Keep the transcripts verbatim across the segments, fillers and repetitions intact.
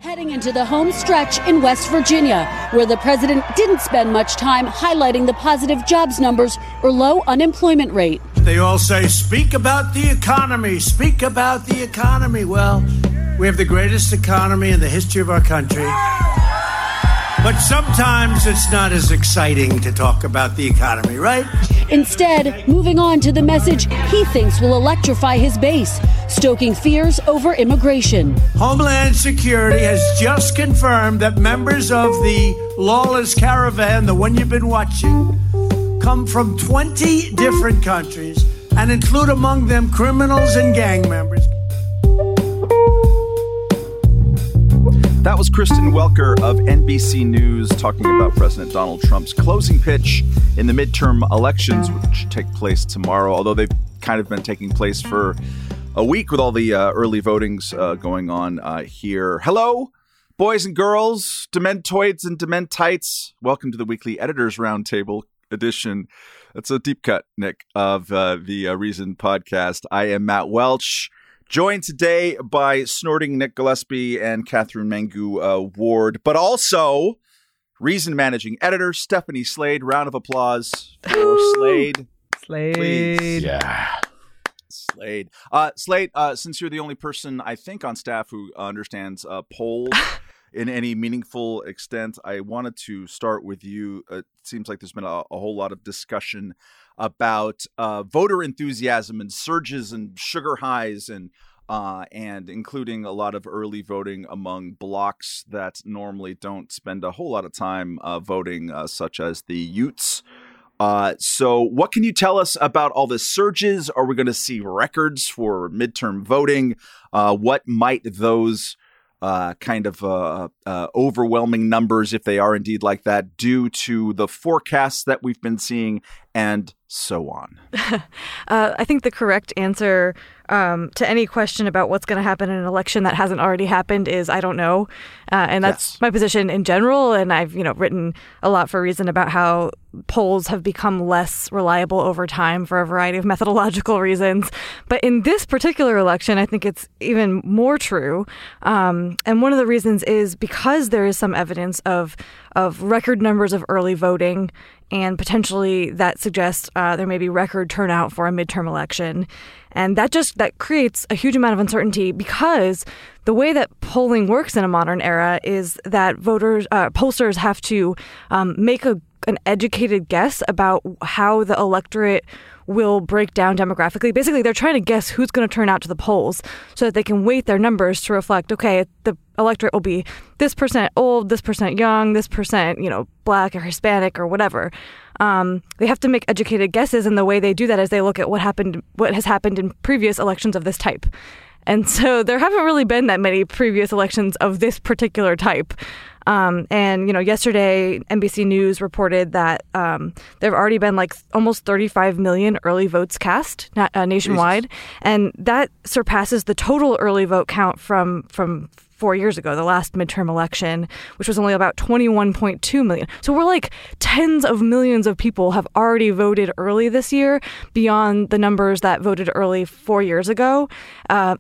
Heading into the home stretch in West Virginia, where the president didn't spend much time highlighting the positive jobs numbers or low unemployment rate. They all say, speak about the economy, speak about the economy. Well, we have the greatest economy in the history of our country. But sometimes it's not as exciting to talk about the economy, right? Instead, moving on to the message he thinks will electrify his base, stoking fears over immigration. Homeland Security has just confirmed that members of the lawless caravan, the one you've been watching, come from twenty different countries and include among them criminals and gang members. That was Kristen Welker of N B C News talking about President Donald Trump's closing pitch in the midterm elections, which take place tomorrow, although they've kind of been taking place for a week with all the uh, early votings uh, going on uh, here. Hello, boys and girls, Dementoids and Dementites. Welcome to the weekly Editors Roundtable edition. That's a deep cut, Nick, of uh, the uh, Reason podcast. I am Matt Welch. Joined today by snorting Nick Gillespie and Catherine Mangu uh, Ward, but also Reason managing editor Stephanie Slade. Round of applause for Ooh. Slade. Slade. Please. Yeah. Slade. Uh, Slade, uh, since you're the only person, I think, on staff who understands uh, polls in any meaningful extent, I wanted to start with you. It seems like there's been a, a whole lot of discussion about uh, voter enthusiasm and surges and sugar highs and uh, and including a lot of early voting among blocks that normally don't spend a whole lot of time uh, voting, uh, such as the Utes. Uh, so what can you tell us about all the surges? Are we going to see records for midterm voting? Uh, what might those Uh, kind of uh, uh, overwhelming numbers, if they are indeed like that, due to the forecasts that we've been seeing and so on? uh, I think the correct answer um, to any question about what's going to happen in an election that hasn't already happened is I don't know. Uh, and that's yes. my position in general. And I've, you know, written a lot for Reason about how polls have become less reliable over time for a variety of methodological reasons. But in this particular election, I think it's even more true. Um, and one of the reasons is because there is some evidence of of record numbers of early voting, and potentially that suggests uh, there may be record turnout for a midterm election. And that just that creates a huge amount of uncertainty, because the way that polling works in a modern era is that voters, uh, pollsters have to um, make a an educated guess about how the electorate will break down demographically. Basically, they're trying to guess who's going to turn out to the polls so that they can weight their numbers to reflect, okay, the electorate will be this percent old, this percent young, this percent, you know, black or Hispanic or whatever. Um, they have to make educated guesses, and the way they do that is they look at what happened, what has happened in previous elections of this type. And so there haven't really been that many previous elections of this particular type. Um, and, you know, yesterday, N B C News reported that um, there have already been like almost thirty-five million early votes cast na- uh, nationwide. Jesus. And that surpasses the total early vote count from from four years ago, the last midterm election, which was only about twenty-one point two million. So we're like tens of millions of people have already voted early this year beyond the numbers that voted early four years ago. Uh,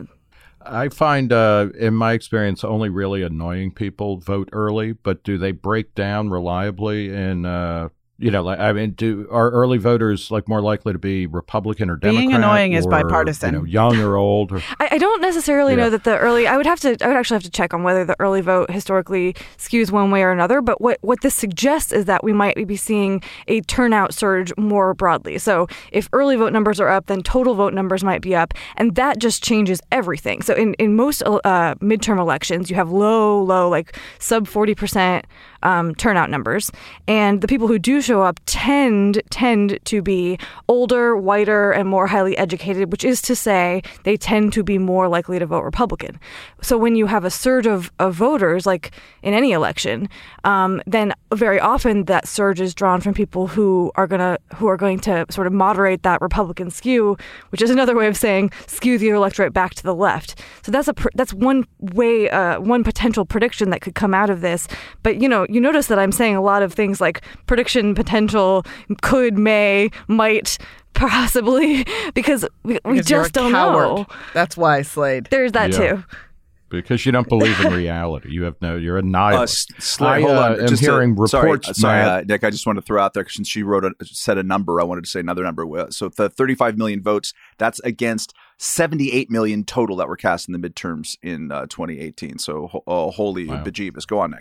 I find, uh, in my experience, only really annoying people vote early, but do they break down reliably in, uh, you know, like, I mean, do are early voters like more likely to be Republican or Democrat? Being annoying or, is bipartisan. You know, young or old? Or, I, I don't necessarily yeah. know that the early, I would have to, I would actually have to check on whether the early vote historically skews one way or another. But what, what this suggests is that we might be seeing a turnout surge more broadly. So if early vote numbers are up, then total vote numbers might be up. And that just changes everything. So in, in most uh, midterm elections, you have low, low, like sub forty percent um, turnout numbers. And the people who do show up tend tend to be older, whiter, and more highly educated, which is to say they tend to be more likely to vote Republican. So when you have a surge of, of voters, like in any election, um, then very often that surge is drawn from people who are gonna who are going to sort of moderate that Republican skew, which is another way of saying skew the electorate back to the left. So that's a that's one way, uh, one potential prediction that could come out of this. But you know, you notice that I'm saying a lot of things like prediction, potential, could, may, might, possibly, because we, we because just you're a don't coward. know. That's why, Slade. There's that yeah. too. Because you don't believe in reality. You have no, you're a nihilist. Uh, Slay, hold I on. uh, am just hearing to, reports. Sorry, sorry Matt, uh, Nick, I just wanted to throw out there, since she wrote a, said a number, I wanted to say another number. So the thirty-five million votes, that's against seventy-eight million total that were cast in the midterms in uh, twenty eighteen. So uh, holy wow. bejeebus. Go on, Nick.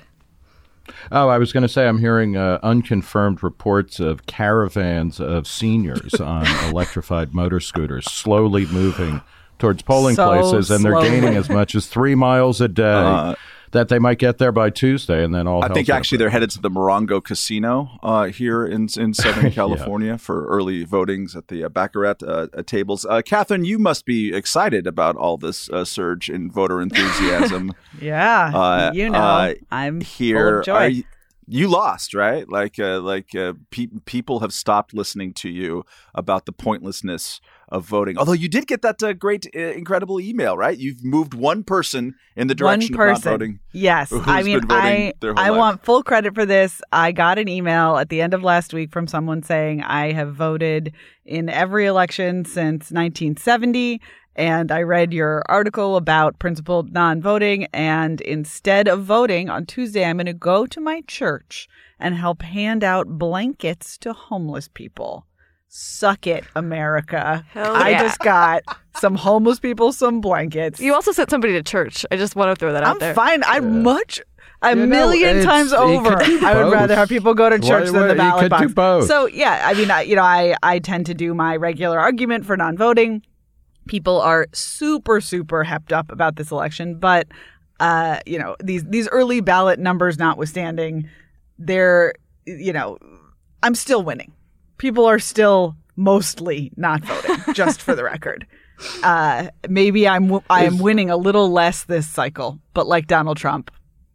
Oh, I was going to say I'm hearing uh, unconfirmed reports of caravans of seniors on electrified motor scooters slowly moving towards polling so places, and they're slowly. gaining as much as three miles a day. Uh, that they might get there by Tuesday, and then all. I think actually they're headed to the Morongo Casino uh, here in in Southern California yeah. for early votings at the uh, Baccarat uh, tables. Uh, Catherine, you must be excited about all this uh, surge in voter enthusiasm. yeah, uh, you know, uh, I'm here. Full of joy. Are you, you lost, right? Like, uh, like uh, pe- people have stopped listening to you about the pointlessness of voting. Although you did get that uh, great, uh, incredible email, right? You've moved one person in the direction one person. of not voting. Yes, I mean, I I life. want full credit for this. I got an email at the end of last week from someone saying I have voted in every election since nineteen seventy. And I read your article about principled non-voting. And instead of voting on Tuesday, I'm going to go to my church and help hand out blankets to homeless people. Suck it, America. Hell I yeah. just got some homeless people some blankets. You also sent somebody to church. I just want to throw that out I'm there. I'm fine. I'm yeah. much... A you million know, times over, I would rather have people go to church why, than why, the ballot you could box. do both. So, yeah, I mean, I, you know, I, I tend to do my regular argument for non-voting. People are super, super hepped up about this election. But, uh, you know, these, these early ballot numbers notwithstanding, they're, you know, I'm still winning. People are still mostly not voting, just for the record. Uh, maybe I'm I am winning a little less this cycle, but like Donald Trump,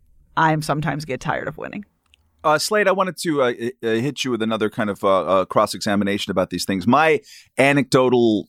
I sometimes get tired of winning. Uh, Slade, I wanted to uh, hit you with another kind of uh, uh, cross-examination about these things. My anecdotal,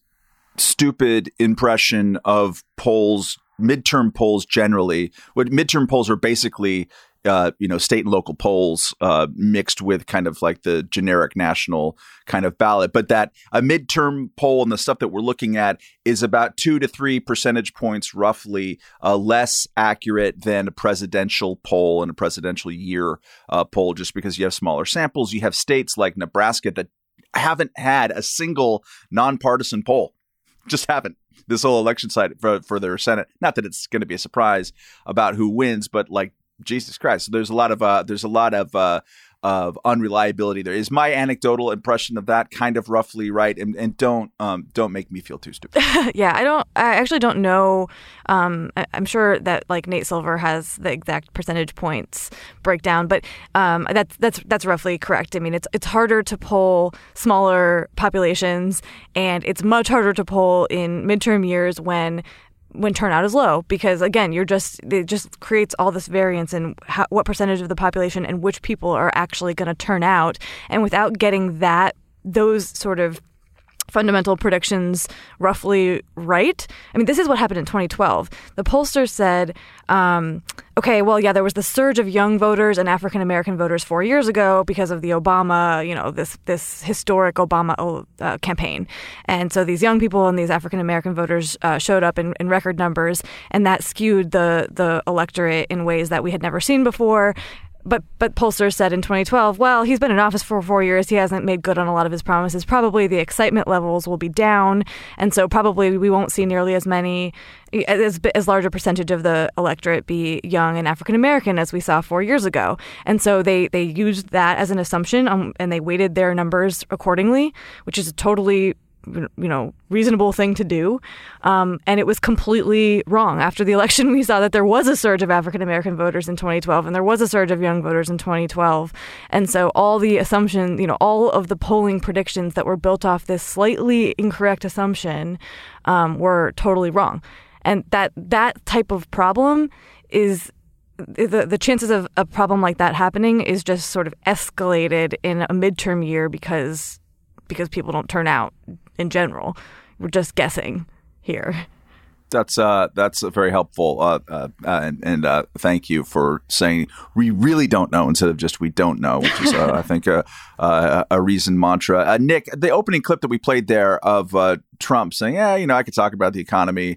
stupid impression of polls, midterm polls generally, what midterm polls are basically, uh, you know, state and local polls uh, mixed with kind of like the generic national kind of ballot. But that a midterm poll and the stuff that we're looking at is about two to three percentage points roughly uh, less accurate than a presidential poll and a presidential year uh, poll, just because you have smaller samples. You have states like Nebraska that haven't had a single nonpartisan poll, just haven't. This whole election cycle for, for their Senate. Not that it's going to be a surprise about who wins, but like, Jesus Christ. So there's a lot of uh, there's a lot of uh, of unreliability there. Is my anecdotal impression of that kind of roughly right? And, and don't um, don't make me feel too stupid. yeah, I don't. I actually don't know. Um, I, I'm sure that like Nate Silver has the exact percentage points breakdown, but um, that's that's that's roughly correct. I mean, it's it's harder to poll smaller populations, and it's much harder to poll in midterm years when. when turnout is low, because again, you're just it just creates all this variance in how, what percentage of the population and which people are actually going to turn out. And without getting that, those sort of fundamental predictions roughly right. I mean, this is what happened in twenty twelve. The pollsters said, um, okay, well, yeah, there was the surge of young voters and African-American voters four years ago because of the Obama, you know, this this historic Obama uh, campaign. And so these young people and these African-American voters uh, showed up in, in record numbers, and that skewed the the electorate in ways that we had never seen before. But but pollsters said in twenty twelve, well, he's been in office for four years. He hasn't made good on a lot of his promises. Probably the excitement levels will be down. And so probably we won't see nearly as many, as, as large a percentage of the electorate be young and African-American as we saw four years ago. And so they, they used that as an assumption um, and they weighted their numbers accordingly, which is a totally you know, reasonable thing to do. Um, and it was completely wrong. After the election, we saw that there was a surge of African-American voters in twenty twelve, and there was a surge of young voters in twenty twelve. And so all the assumption, you know, all of the polling predictions that were built off this slightly incorrect assumption um, were totally wrong. And that that type of problem is the the chances of a problem like that happening is just sort of escalated in a midterm year because because people don't turn out in general. We're just guessing here. That's uh, that's very helpful, uh, uh, and, and uh, thank you for saying we really don't know instead of just we don't know, which is uh, I think a, a, a reasoned mantra. Uh, Nick, the opening clip that we played there of uh, Trump saying, "Yeah, you know, I could talk about the economy,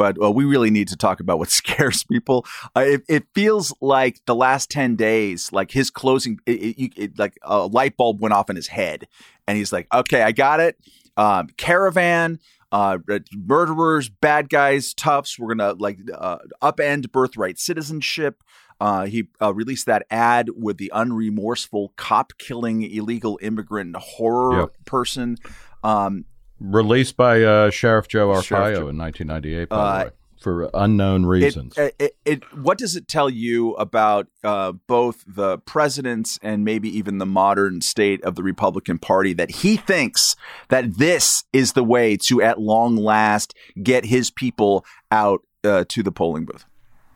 but uh, we really need to talk about what scares people. Uh, it, it feels like the last ten days, like his closing, it, it, it, like a light bulb went off in his head. And he's like, okay, I got it. Um, caravan, uh, murderers, bad guys, toughs. We're going to like uh, upend birthright citizenship. Uh, he uh, released that ad with the unremorseful cop killing illegal immigrant horror yep. person. Um, Released by uh, Sheriff Joe Arpaio Sheriff Joe. in nineteen ninety-eight, by uh, the way, for unknown reasons. It, it, it, what does it tell you about uh, both the president's and maybe even the modern state of the Republican Party that he thinks that this is the way to, at long last, get his people out uh, to the polling booth?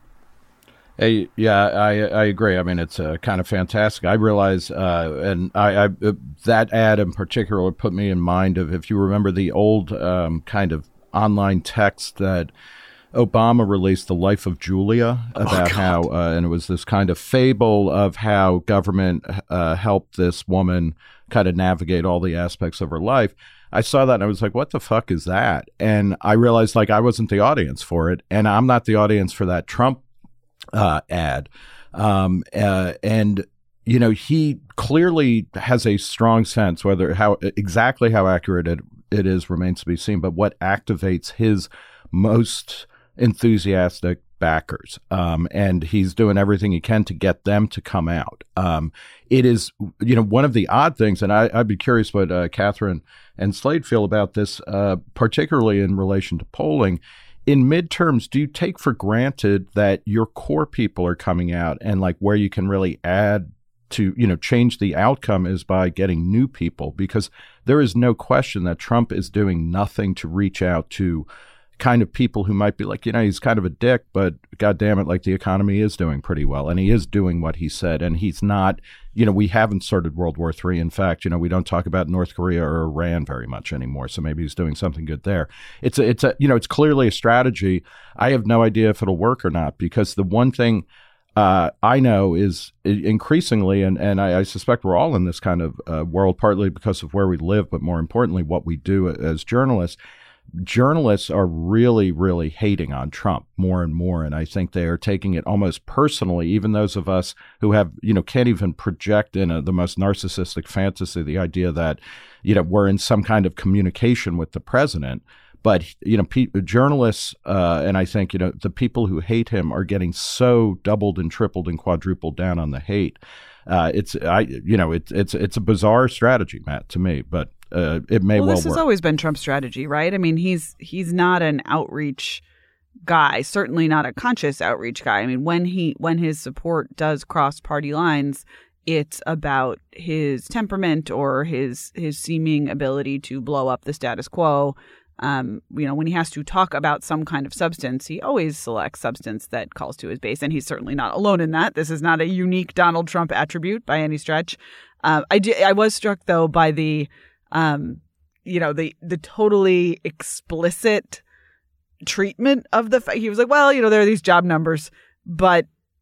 Hey, yeah, I I agree. I mean, it's uh, kind of fantastic. I realize, uh, and I, I uh, that ad in particular put me in mind of, if you remember the old um, kind of online text that Obama released, The Life of Julia, about oh, how, uh, and it was this kind of fable of how government uh, helped this woman kind of navigate all the aspects of her life. I saw that and I was like, what the fuck is that? And I realized, like, I wasn't the audience for it, and I'm not the audience for that Trump Uh, ad. Um, uh, and, you know, he clearly has a strong sense, whether how exactly how accurate it, it is remains to be seen, but what activates his most enthusiastic backers. Um, and he's doing everything he can to get them to come out. Um, it is, you know, one of the odd things, and I, I'd be curious what uh, Catherine and Slade feel about this, uh, particularly in relation to polling. In midterms, do you take for granted that your core people are coming out, and like where you can really add to, you know, change the outcome is by getting new people? Because there is no question that Trump is doing nothing to reach out to kind of people who might be like, you know, he's kind of a dick, but God damn it, like the economy is doing pretty well. And he is doing what he said. And he's not, you know, we haven't started World War Three. In fact, you know, we don't talk about North Korea or Iran very much anymore. So maybe he's doing something good there. It's a, it's a, you know, it's clearly a strategy. I have no idea if it'll work or not, because the one thing uh, I know is increasingly, and, and I, I suspect we're all in this kind of uh, world, partly because of where we live, but more importantly, what we do as journalists. Journalists are really, really hating on Trump more and more. And I think they are taking it almost personally, even those of us who have, you know, can't even project in a, the most narcissistic fantasy, the idea that, you know, we're in some kind of communication with the president. But, you know, pe- journalists, uh, and I think, you know, the people who hate him are getting so doubled and tripled and quadrupled down on the hate. Uh, it's, I, you know, it's it's it's a bizarre strategy, Matt, to me, but uh, it may well, well work. This has always been Trump's strategy, right? I mean, he's he's not an outreach guy, certainly not a conscious outreach guy. I mean, when he when his support does cross party lines, it's about his temperament or his his seeming ability to blow up the status quo. Um, you know, when he has to talk about some kind of substance, he always selects substance that calls to his base. And he's certainly not alone in that. This is not a unique Donald Trump attribute by any stretch. Uh, I, did, I was struck, though, by the, um, you know, the the totally explicit treatment of the fact. He was like, well, you know, there are these job numbers, but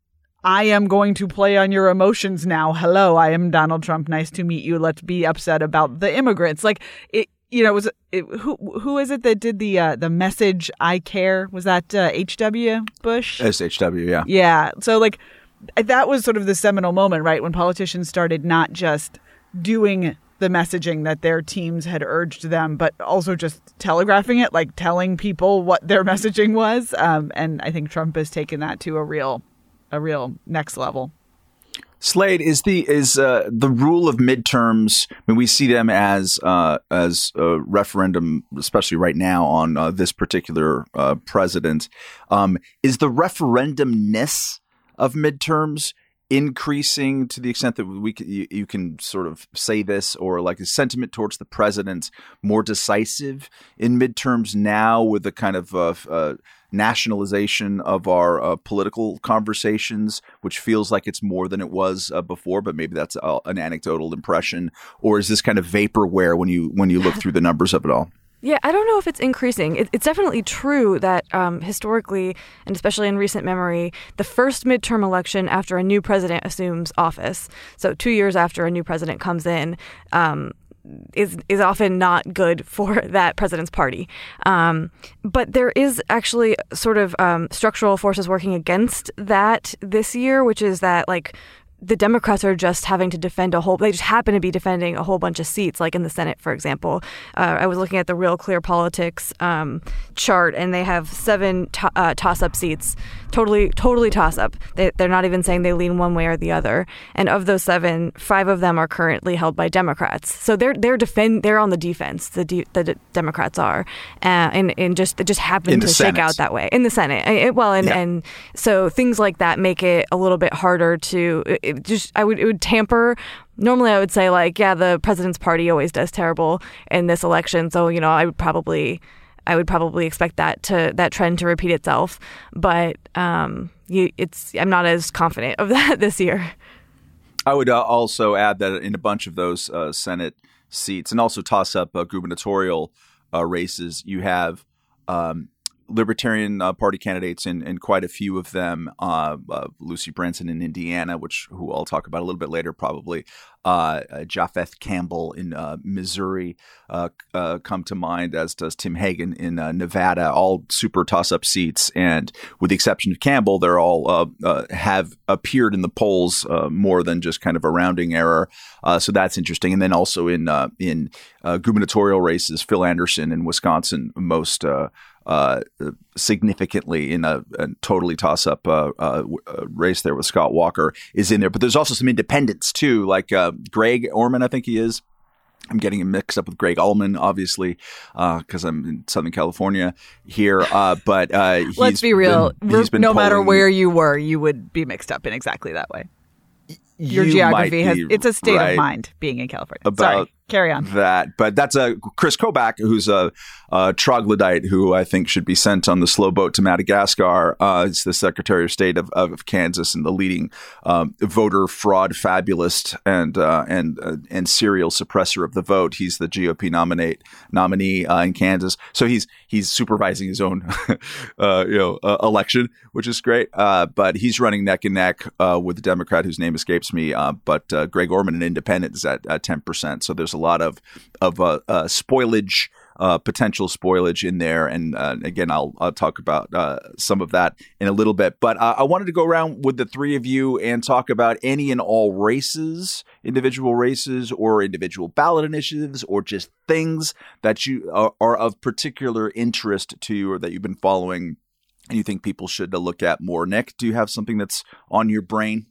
I am going to play on your emotions now. Hello, I am Donald Trump. Nice to meet you. Let's be upset about the immigrants. Like, it. You know, was it, who who is it that did the uh, the message I care? Was that uh, H W Bush? It's H W, yeah. Yeah. So like that was sort of the seminal moment, right, when politicians started not just doing the messaging that their teams had urged them, but also just telegraphing it, like telling people what their messaging was. Um, and I think Trump has taken that to a real a real next level. Slade, is the is uh, the rule of midterms? I mean, we see them as uh, as a referendum, especially right now on uh, this particular uh, president. Um, is the referendumness of midterms increasing to the extent that we can, you, you can sort of say this, or like a sentiment towards the president more decisive in midterms now, with the kind of uh, uh, nationalization of our uh, political conversations, which feels like it's more than it was uh, before, but maybe that's uh, an anecdotal impression, or is this kind of vaporware when you when you look through the numbers of it all? Yeah, I don't know if it's increasing. It, it's definitely true that um, historically, and especially in recent memory, the first midterm election after a new president assumes office, so two years after a new president comes in, um, is is often not good for that president's party. Um, but there is actually sort of um, structural forces working against that this year, which is that like the Democrats are just having to defend a whole, they just happen to be defending a whole bunch of seats, like in the Senate, for example. Uh, I was looking at the Real Clear Politics um, chart, and they have seven to, uh, toss-up seats, totally, totally toss-up. They, they're not even saying they lean one way or the other. And of those seven, five of them are currently held by Democrats. So they're they're defend they're on the defense. The de- the de- Democrats are, uh, and and just it just happened to Senate. shake out that way in the Senate. It, well, and yeah. and so things like that make it a little bit harder to. It, Just I would it would tamper. Normally, I would say like, yeah, the president's party always does terrible in this election, so you know I would probably I would probably expect that to that trend to repeat itself. But um, you, it's I'm not as confident of that this year. I would uh, also add that in a bunch of those uh, Senate seats and also toss up uh, gubernatorial uh, races, you have. Um, Libertarian uh, Party candidates in, in quite a few of them. Uh, uh, Lucy Branson in Indiana, which who I'll talk about a little bit later, probably. Uh, uh, Japheth Campbell in uh, Missouri uh, uh, come to mind, as does Tim Hagen in uh, Nevada. All super toss-up seats, and with the exception of Campbell, they're all uh, uh, have appeared in the polls uh, more than just kind of a rounding error. Uh, so that's interesting. And then also in uh, in uh, gubernatorial races, Phil Anderson in Wisconsin, most. Uh, Uh, significantly in a, a totally toss-up uh, uh, race there with Scott Walker is in there. But there's also some independents, too, like uh, Greg Orman, I think he is. I'm getting him mixed up with Greg Ullman, obviously, because uh, I'm in Southern California here. Uh, but uh, he's Let's be real. Been, he's been no polling, matter where you were, you would be mixed up in exactly that way. Your geography has, it's a state right of mind being in California. About Sorry, carry on. That, but that's a Chris Kobach, who's a, a troglodyte who I think should be sent on the slow boat to Madagascar. Uh, he's the Secretary of State of, of Kansas and the leading um, voter fraud fabulist and uh, and uh, and serial suppressor of the vote. He's the G O P nominate nominee uh, in Kansas, so he's he's supervising his own uh, you know uh, election, which is great. Uh, but he's running neck and neck uh, with the Democrat whose name escapes me. Uh, but uh, Greg Orman, an independent, is at ten percent. So there's a lot of of uh, uh, spoilage, uh, potential spoilage in there. And uh, again, I'll, I'll talk about uh, some of that in a little bit. But uh, I wanted to go around with the three of you and talk about any and all races, individual races or individual ballot initiatives, or just things that you are, are of particular interest to you or that you've been following and you think people should look at more. Nick, do you have something that's on your brain?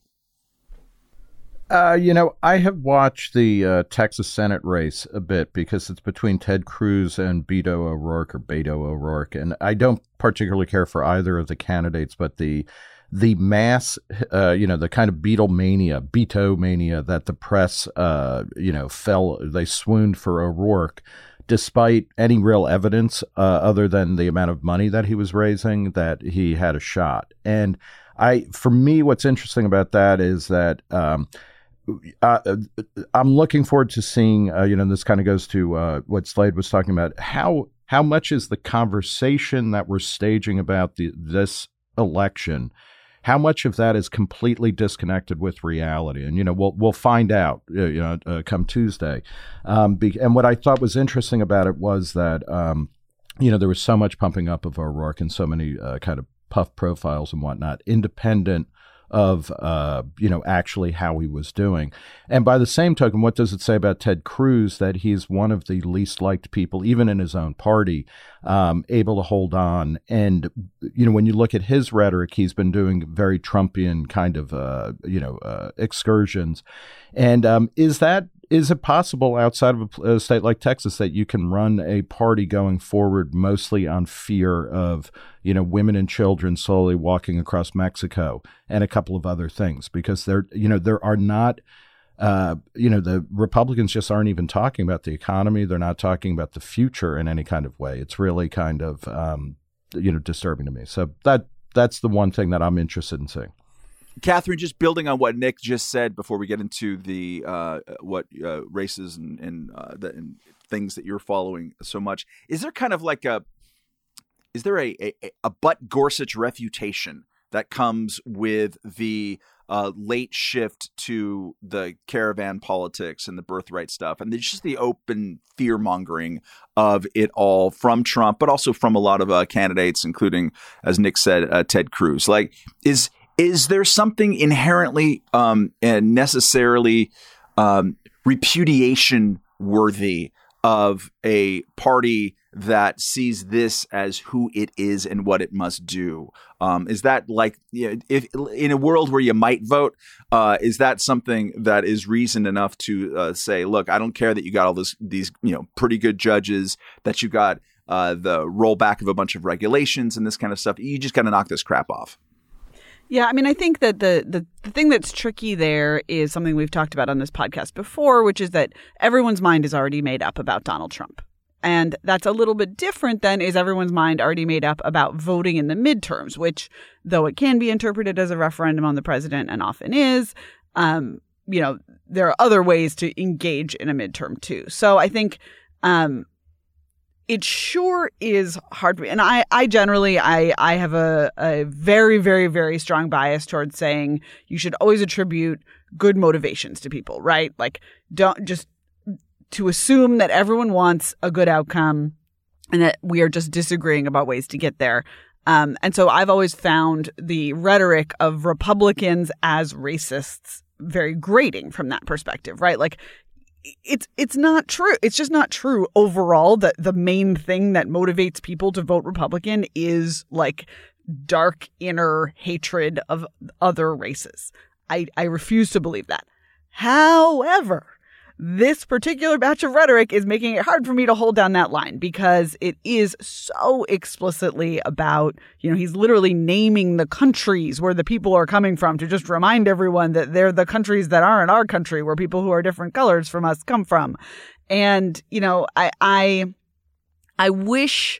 Uh, you know, I have watched the uh, Texas Senate race a bit because it's between Ted Cruz and Beto O'Rourke or Beto O'Rourke, and I don't particularly care for either of the candidates, but the the mass, uh, you know, the kind of Beatlemania, Beto mania that the press, uh, you know, fell, they swooned for O'Rourke, despite any real evidence uh, other than the amount of money that he was raising, that he had a shot. And I, for me, what's interesting about that is that um, uh, I'm looking forward to seeing, uh, you know, this kind of goes to uh, what Slade was talking about, how how much is the conversation that we're staging about the, this election, how much of that is completely disconnected with reality? And, you know, we'll we'll find out, you know, uh, come Tuesday. Um, be, and what I thought was interesting about it was that, um, you know, there was so much pumping up of O'Rourke and so many uh, kind of puff profiles and whatnot, independent of, uh, you know, actually how he was doing. And by the same token, what does it say about Ted Cruz that he's one of the least liked people, even in his own party, um, able to hold on? And, you know, when you look at his rhetoric, he's been doing very Trumpian kind of, uh, you know, uh, excursions. And um, is that Is it possible outside of a state like Texas that you can run a party going forward mostly on fear of, you know, women and children slowly walking across Mexico and a couple of other things? Because there, you know, there are not, uh, you know, the Republicans just aren't even talking about the economy. They're not talking about the future in any kind of way. It's really kind of, um, you know, disturbing to me. So that that's the one thing that I'm interested in seeing. Catherine, just building on what Nick just said before we get into the uh, what uh, races and and, uh, the, and things that you're following so much, is there kind of like a is there a a, a Butt Gorsuch refutation that comes with the uh, late shift to the caravan politics and the birthright stuff, and just the open fear mongering of it all from Trump, but also from a lot of uh, candidates, including, as Nick said, uh, Ted Cruz. Like, is is there something inherently um, and necessarily um, repudiation worthy of a party that sees this as who it is and what it must do? Um, is that like, you know, if in a world where you might vote, uh, is that something that is reason enough to uh, say, look, I don't care that you got all this, these, you know, pretty good judges, that you got uh, the rollback of a bunch of regulations and this kind of stuff. You just got to knock this crap off. Yeah, I mean, I think that the, the, the thing that's tricky there is something we've talked about on this podcast before, which is that everyone's mind is already made up about Donald Trump. And that's a little bit different than is everyone's mind already made up about voting in the midterms, which, though it can be interpreted as a referendum on the president and often is, um, you know, there are other ways to engage in a midterm too. So I think um, it sure is hard. And I, I generally, I, I have a, a very, very, very strong bias towards saying you should always attribute good motivations to people, right? Like, don't just to assume that everyone wants a good outcome and that we are just disagreeing about ways to get there. Um, and so I've always found the rhetoric of Republicans as racists very grating from that perspective, right? Like, it's it's not true. It's just not true overall that the main thing that motivates people to vote Republican is like dark inner hatred of other races. I, I refuse to believe that. However, this particular batch of rhetoric is making it hard for me to hold down that line because it is so explicitly about, you know, he's literally naming the countries where the people are coming from to just remind everyone that they're the countries that aren't our country, where people who are different colors from us come from. And, you know, I, I, I wish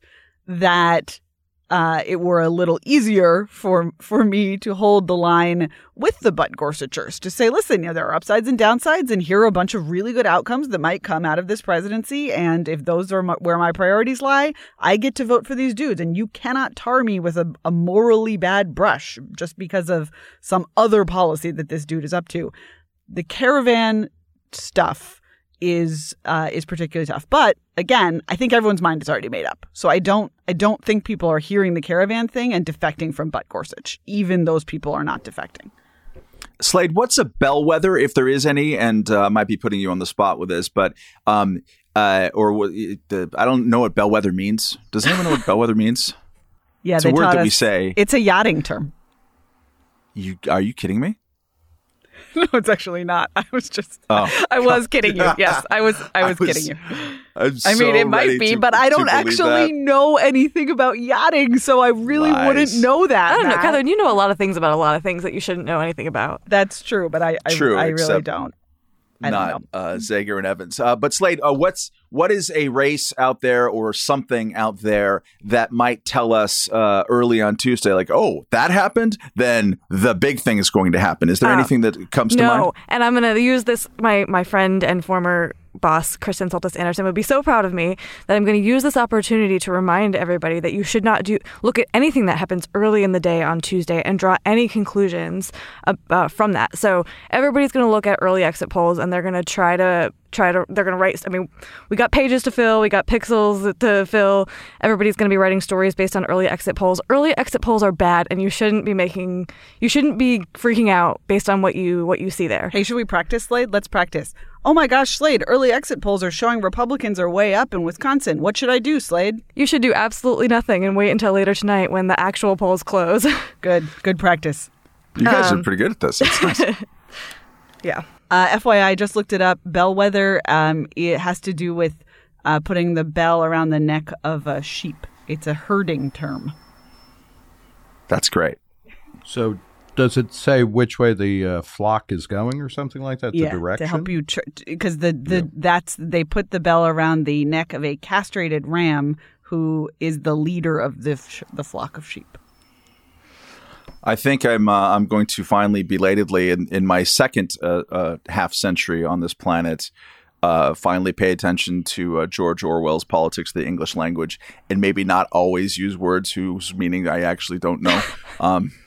that Uh, it were a little easier for for me to hold the line with the Butt Gorsachers to say, listen, you know, there are upsides and downsides, and here are a bunch of really good outcomes that might come out of this presidency. And if those are my, where my priorities lie, I get to vote for these dudes. And you cannot tar me with a, a morally bad brush just because of some other policy that this dude is up to. The caravan stuff is uh, is particularly tough. But again, I think everyone's mind is already made up. So I don't I don't think people are hearing the caravan thing and defecting from Butt Gorsuch. Even those people are not defecting. Slade, what's a bellwether, if there is any? And uh, I might be putting you on the spot with this, but um, uh, or the I don't know what bellwether means. Does anyone know what bellwether means? Yeah, it's they a word taught that us, we say. It's a yachting term. You are you kidding me? No, it's actually not. I was just, oh. I was kidding you. Yes, I was, I was, I was kidding you. I'm I mean, so it might be, to, but I don't actually that. know anything about yachting, so I really Lies. wouldn't know that. I don't Matt. know, Catherine, you know a lot of things about a lot of things that you shouldn't know anything about. That's true, but I, I, true, I really except don't. I not don't know. uh, Zager and Evans. Uh, but Slade, uh, what's what is a race out there or something out there that might tell us uh, early on Tuesday, like, oh, that happened? Then the big thing is going to happen. Is there uh, anything that comes no, to mind? No, and I'm going to use this. My my friend and former boss, Kristen Soltis Anderson, would be so proud of me that I'm going to use this opportunity to remind everybody that you should not do look at anything that happens early in the day on Tuesday and draw any conclusions uh, uh, from that. So everybody's going to look at early exit polls and they're going to try to try to they're going to write. I mean, we got pages to fill, we got pixels to fill. Everybody's going to be writing stories based on early exit polls. Early exit polls are bad, and you shouldn't be making you shouldn't be freaking out based on what you what you see there. Hey, should we practice, Slade? Let's practice. Oh my gosh, Slade, early exit polls are showing Republicans are way up in Wisconsin. What should I do, Slade? You should do absolutely nothing and wait until later tonight when the actual polls close. Good. Good practice. You guys um, are pretty good at this. It's nice. Yeah. Uh, F Y I, I just looked it up. Bellwether, um, it has to do with uh, putting the bell around the neck of a sheep. It's a herding term. That's great. So does it say which way the uh, flock is going or something like that? Yeah, the direction? to help you, because tr- the, the Yeah. that's they put the bell around the neck of a castrated ram who is the leader of the sh- the flock of sheep. I think I'm uh, I'm going to finally, belatedly, in, in my second uh, uh, half century on this planet, uh, finally pay attention to uh, George Orwell's Politics of the English Language, and maybe not always use words whose meaning I actually don't know. Um,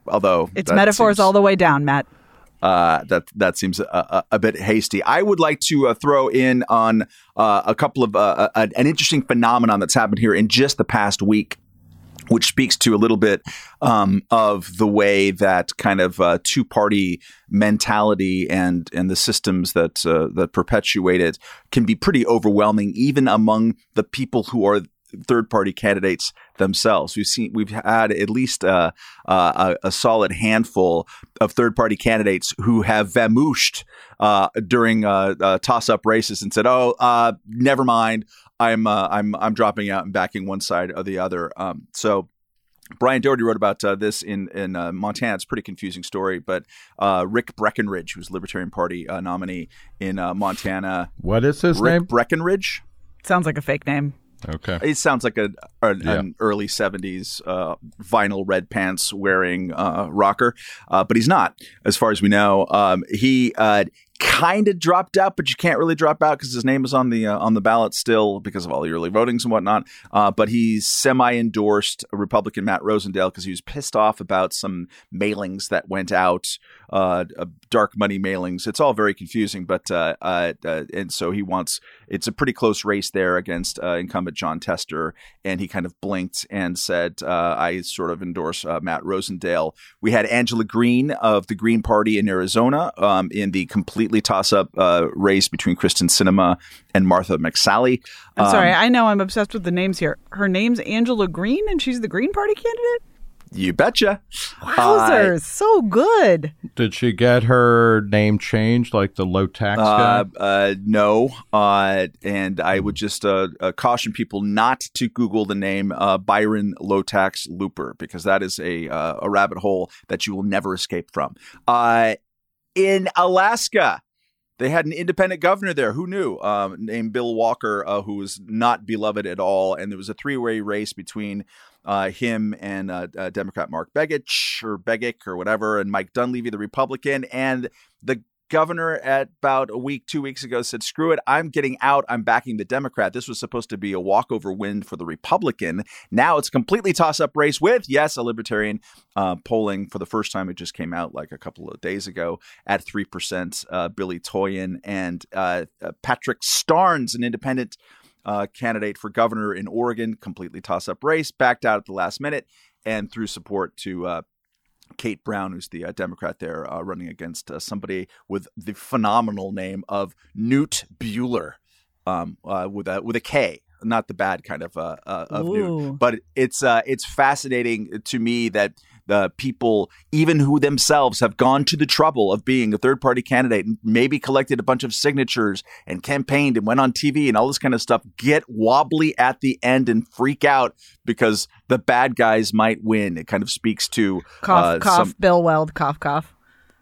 although it's metaphors seems, all the way down, Matt. Uh, that that seems a, a, a bit hasty. I would like to uh, throw in on uh, a couple of uh, a, an interesting phenomenon that's happened here in just the past week, which speaks to a little bit um, of the way that kind of uh, two-party mentality and and the systems that uh, that perpetuate it can be pretty overwhelming, even among the people who are third-party candidates themselves. We've seen we've had at least uh, uh, a, a solid handful of third-party candidates who have vamooshed uh, during uh, uh, toss-up races and said, "Oh, uh, never mind. I'm uh, I'm I'm dropping out and backing one side or the other." Um, so. Brian Doherty wrote about uh, this in in uh, Montana. It's a pretty confusing story, but uh, Rick Breckenridge, who's Libertarian Party uh, nominee in uh, Montana. What is his Rick name? Breckenridge. Sounds like a fake name. Okay. It sounds like a, a yeah. an early seventies uh, vinyl red pants wearing uh, rocker, uh, but he's not, as far as we know. Um, he uh, kind of dropped out, but you can't really drop out because his name is on the uh, on the ballot still because of all the early votings and whatnot. Uh, but he's semi-endorsed Republican Matt Rosendale because he was pissed off about some mailings that went out, uh, uh, dark money mailings. It's all very confusing, but uh, uh, uh, and so he wants. It's a pretty close race there against uh, incumbent John Tester, and he kind of blinked and said, uh, "I sort of endorse uh, Matt Rosendale." We had Angela Green of the Green Party in Arizona um, in the completely toss-up uh, race between Kristen Sinema and Martha McSally. I'm um, sorry, I know I'm obsessed with the names here. Her name's Angela Green, and she's the Green Party candidate? You betcha. Wowzers, uh, so good. Did she get her name changed, like the low tax uh, guy? Uh, no, uh, and I would just uh, uh, caution people not to Google the name uh, Byron Low Tax Looper, because that is a uh, a rabbit hole that you will never escape from. Uh, in Alaska, they had an independent governor there. Who knew? Um, named Bill Walker, uh, who was not beloved at all, and there was a three-way race between Uh, him and uh, uh, Democrat Mark Begich or Begic or whatever, and Mike Dunleavy, the Republican. And the governor at about a week, two weeks ago said, screw it, I'm getting out. I'm backing the Democrat. This was supposed to be a walkover win for the Republican. Now it's a completely toss-up race with, yes, a Libertarian uh, polling for the first time. It just came out like a couple of days ago at three percent. Uh, Billy Toyen and uh, uh, Patrick Starnes, an independent Uh, candidate for governor in Oregon, completely toss-up race, backed out at the last minute, and threw support to uh, Kate Brown, who's the uh, Democrat there, uh, running against uh, somebody with the phenomenal name of Newt Bueller, um, uh, with a with a K, not the bad kind of uh, uh, of Ooh. Newt. But it's uh, it's fascinating to me that the people, even who themselves have gone to the trouble of being a third-party candidate and maybe collected a bunch of signatures and campaigned and went on T V and all this kind of stuff, get wobbly at the end and freak out because the bad guys might win. It kind of speaks to cough, uh, cough, some- Bill Weld, cough, cough.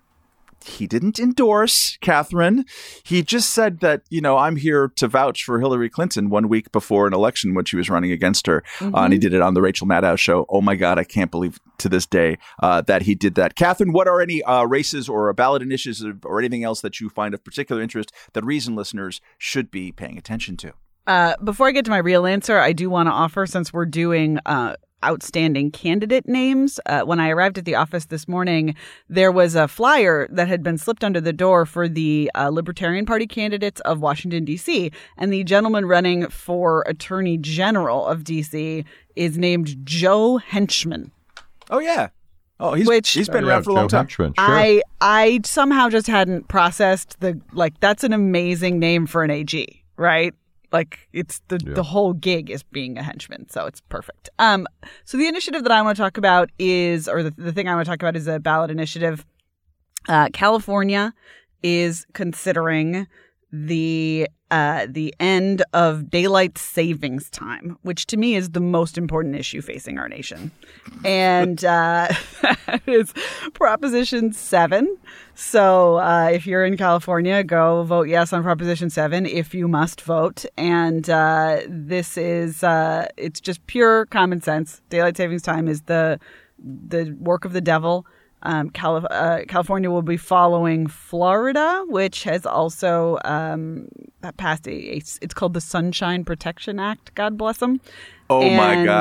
He didn't endorse Catherine. He just said that, you know, I'm here to vouch for Hillary Clinton one week before an election when she was running against her. Mm-hmm. Uh, and he did it on the Rachel Maddow show. Oh, my God, I can't believe to this day uh, that he did that. Catherine, what are any uh, races or ballot initiatives or anything else that you find of particular interest that Reason listeners should be paying attention to? Uh, before I get to my real answer, I do want to offer, since we're doing uh, outstanding candidate names, uh, when I arrived at the office this morning, there was a flyer that had been slipped under the door for the uh, Libertarian Party candidates of Washington, D C. And the gentleman running for Attorney General of D C is named Joe Henchman. Oh, yeah. Oh, he's, Which, he's been oh, around yeah, for a long Joe time. Henchman, sure. I, I somehow just hadn't processed the, like, that's an amazing name for an A G, right? Like, it's the, yeah. the whole gig is being a henchman, so it's perfect. Um, so the initiative that I want to talk about is, or the, the thing I want to talk about is a ballot initiative. Uh, California is considering the uh, the end of daylight savings time, which to me is the most important issue facing our nation. And uh, that is Proposition seven. So uh, if you're in California, go vote yes on Proposition seven if you must vote. And uh, this is, uh, it's just pure common sense. Daylight savings time is the the work of the devil. Um, Cali- uh, California will be following Florida, which has also um, passed a, a, it's called the Sunshine Protection Act. God bless them. Oh, and my God.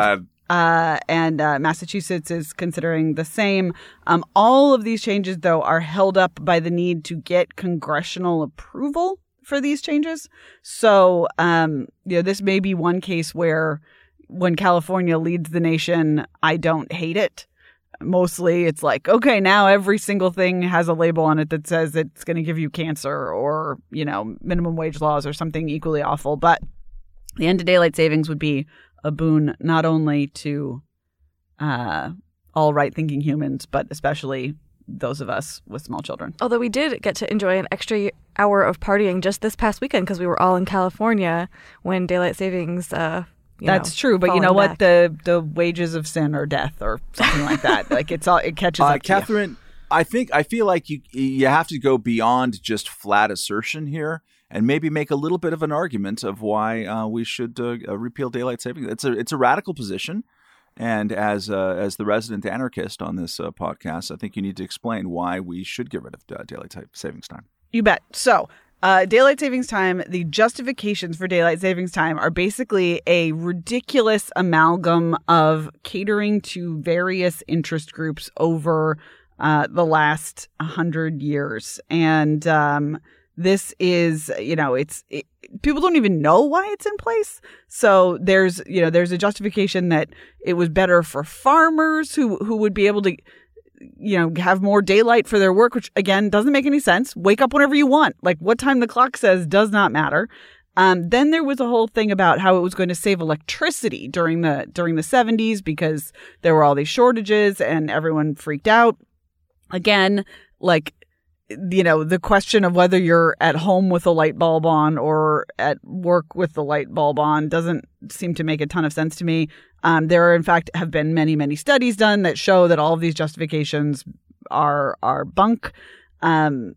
Uh, and uh, Massachusetts is considering the same. Um, all of these changes, though, are held up by the need to get congressional approval for these changes. So, um, you know, this may be one case where when California leads the nation, I don't hate it. Mostly it's like, okay, now every single thing has a label on it that says it's going to give you cancer or, you know, minimum wage laws or something equally awful. But the end of daylight savings would be a boon not only to uh, all right-thinking humans, but especially those of us with small children. Although we did get to enjoy an extra hour of partying just this past weekend because we were all in California when daylight savings uh You That's know, true, but you know back. what? The the wages of sin are death, or something like that. Like it's all it catches uh, up to Catherine, you. I think I feel like you you have to go beyond just flat assertion here, and maybe make a little bit of an argument of why uh, we should uh, uh, repeal daylight savings. It's a it's a radical position, and as uh, as the resident anarchist on this uh, podcast, I think you need to explain why we should get rid of uh, daylight savings time. You bet. So. Uh, daylight savings time, the justifications for daylight savings time are basically a ridiculous amalgam of catering to various interest groups over uh, the last hundred years. And um, this is, you know, it's it, people don't even know why it's in place. So there's, you know, there's a justification that it was better for farmers who who would be able to, you know, have more daylight for their work, which again doesn't make any sense. Wake up whenever you want. Like what time the clock says does not matter. Um, then there was a whole thing about how it was going to save electricity during the during the seventies because there were all these shortages and everyone freaked out. Again, like, you know, the question of whether you're at home with a light bulb on or at work with the light bulb on doesn't seem to make a ton of sense to me. Um, there, are, in fact, have been many, many studies done that show that all of these justifications are are bunk. Um,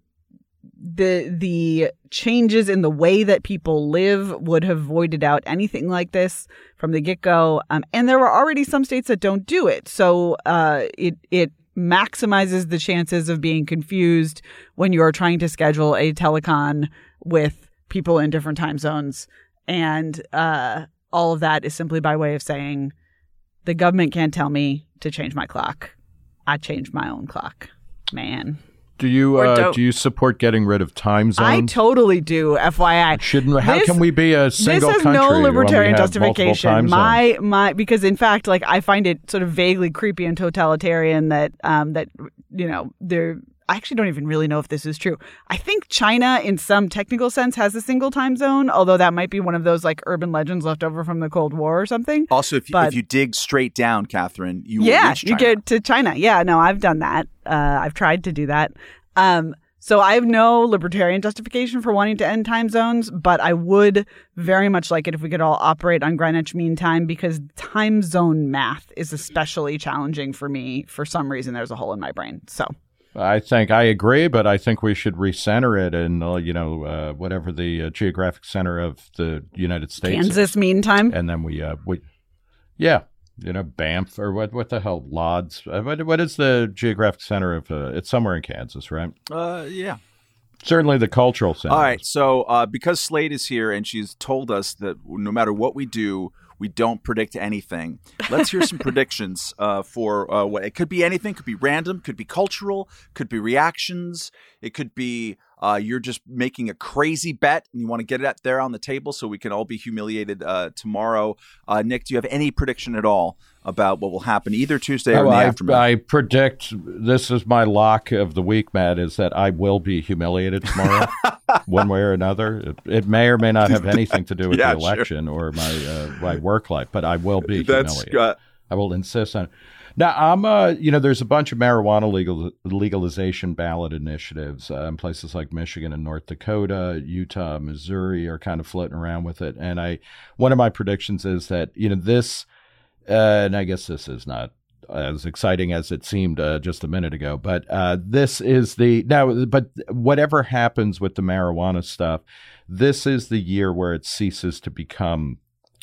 the the changes in the way that people live would have voided out anything like this from the get-go. Um, and there are already some states that don't do it. So uh, it it maximizes the chances of being confused when you are trying to schedule a telecon with people in different time zones. And uh all of that is simply by way of saying the government can't tell me to change my clock. I change my own clock, man. Do you uh, do you support getting rid of time zones? I totally do. F Y I. Shouldn't how this, can we be a single this has country? no libertarian when we have justification. My my because in fact, like I find it sort of vaguely creepy and totalitarian that um that you know there. I actually don't even really know if this is true. I think China, in some technical sense, has a single time zone, although that might be one of those like urban legends left over from the Cold War or something. Also, if you, but, if you dig straight down, Catherine, you yeah, will reach China. you get to China. Yeah, no, I've done that. Uh, I've tried to do that. Um, so I have no libertarian justification for wanting to end time zones, but I would very much like it if we could all operate on Greenwich Mean Time because time zone math is especially challenging for me. For some reason, there's a hole in my brain. So. I think I agree, but I think we should recenter it in, uh, you know, uh, whatever the uh, geographic center of the United States Kansas is. Mean Time. And then we, uh, we, yeah, you know, Banff or what, what the hell, Lodz. Uh, what, what is the geographic center of, uh, it's somewhere in Kansas, right? Uh, yeah. Certainly the cultural center. All right. So uh, because Slade is here and she's told us that no matter what we do, we don't predict anything. Let's hear some predictions uh, for uh, what it could be. Anything could be random, could be cultural, could be reactions. It could be uh, you're just making a crazy bet and you want to get it out there on the table so we can all be humiliated uh, tomorrow. Uh, Nick, do you have any prediction at all about what will happen either Tuesday or oh, in the I, aftermath? I predict, this is my lock of the week, Matt, is that I will be humiliated tomorrow, one way or another. It, it may or may not have anything to do with yeah, the election sure. or my uh, my work life, but I will be That's, humiliated. uh, I will insist on it. Now, I'm, uh, you know, there's a bunch of marijuana legal legalization ballot initiatives uh, in places like Michigan and North Dakota, Utah, Missouri are kind of floating around with it. And I, one of my predictions is that, you know, this, uh, and I guess this is not as exciting as it seemed uh, just a minute ago, but uh, this is the, now, but whatever happens with the marijuana stuff, this is the year where it ceases to become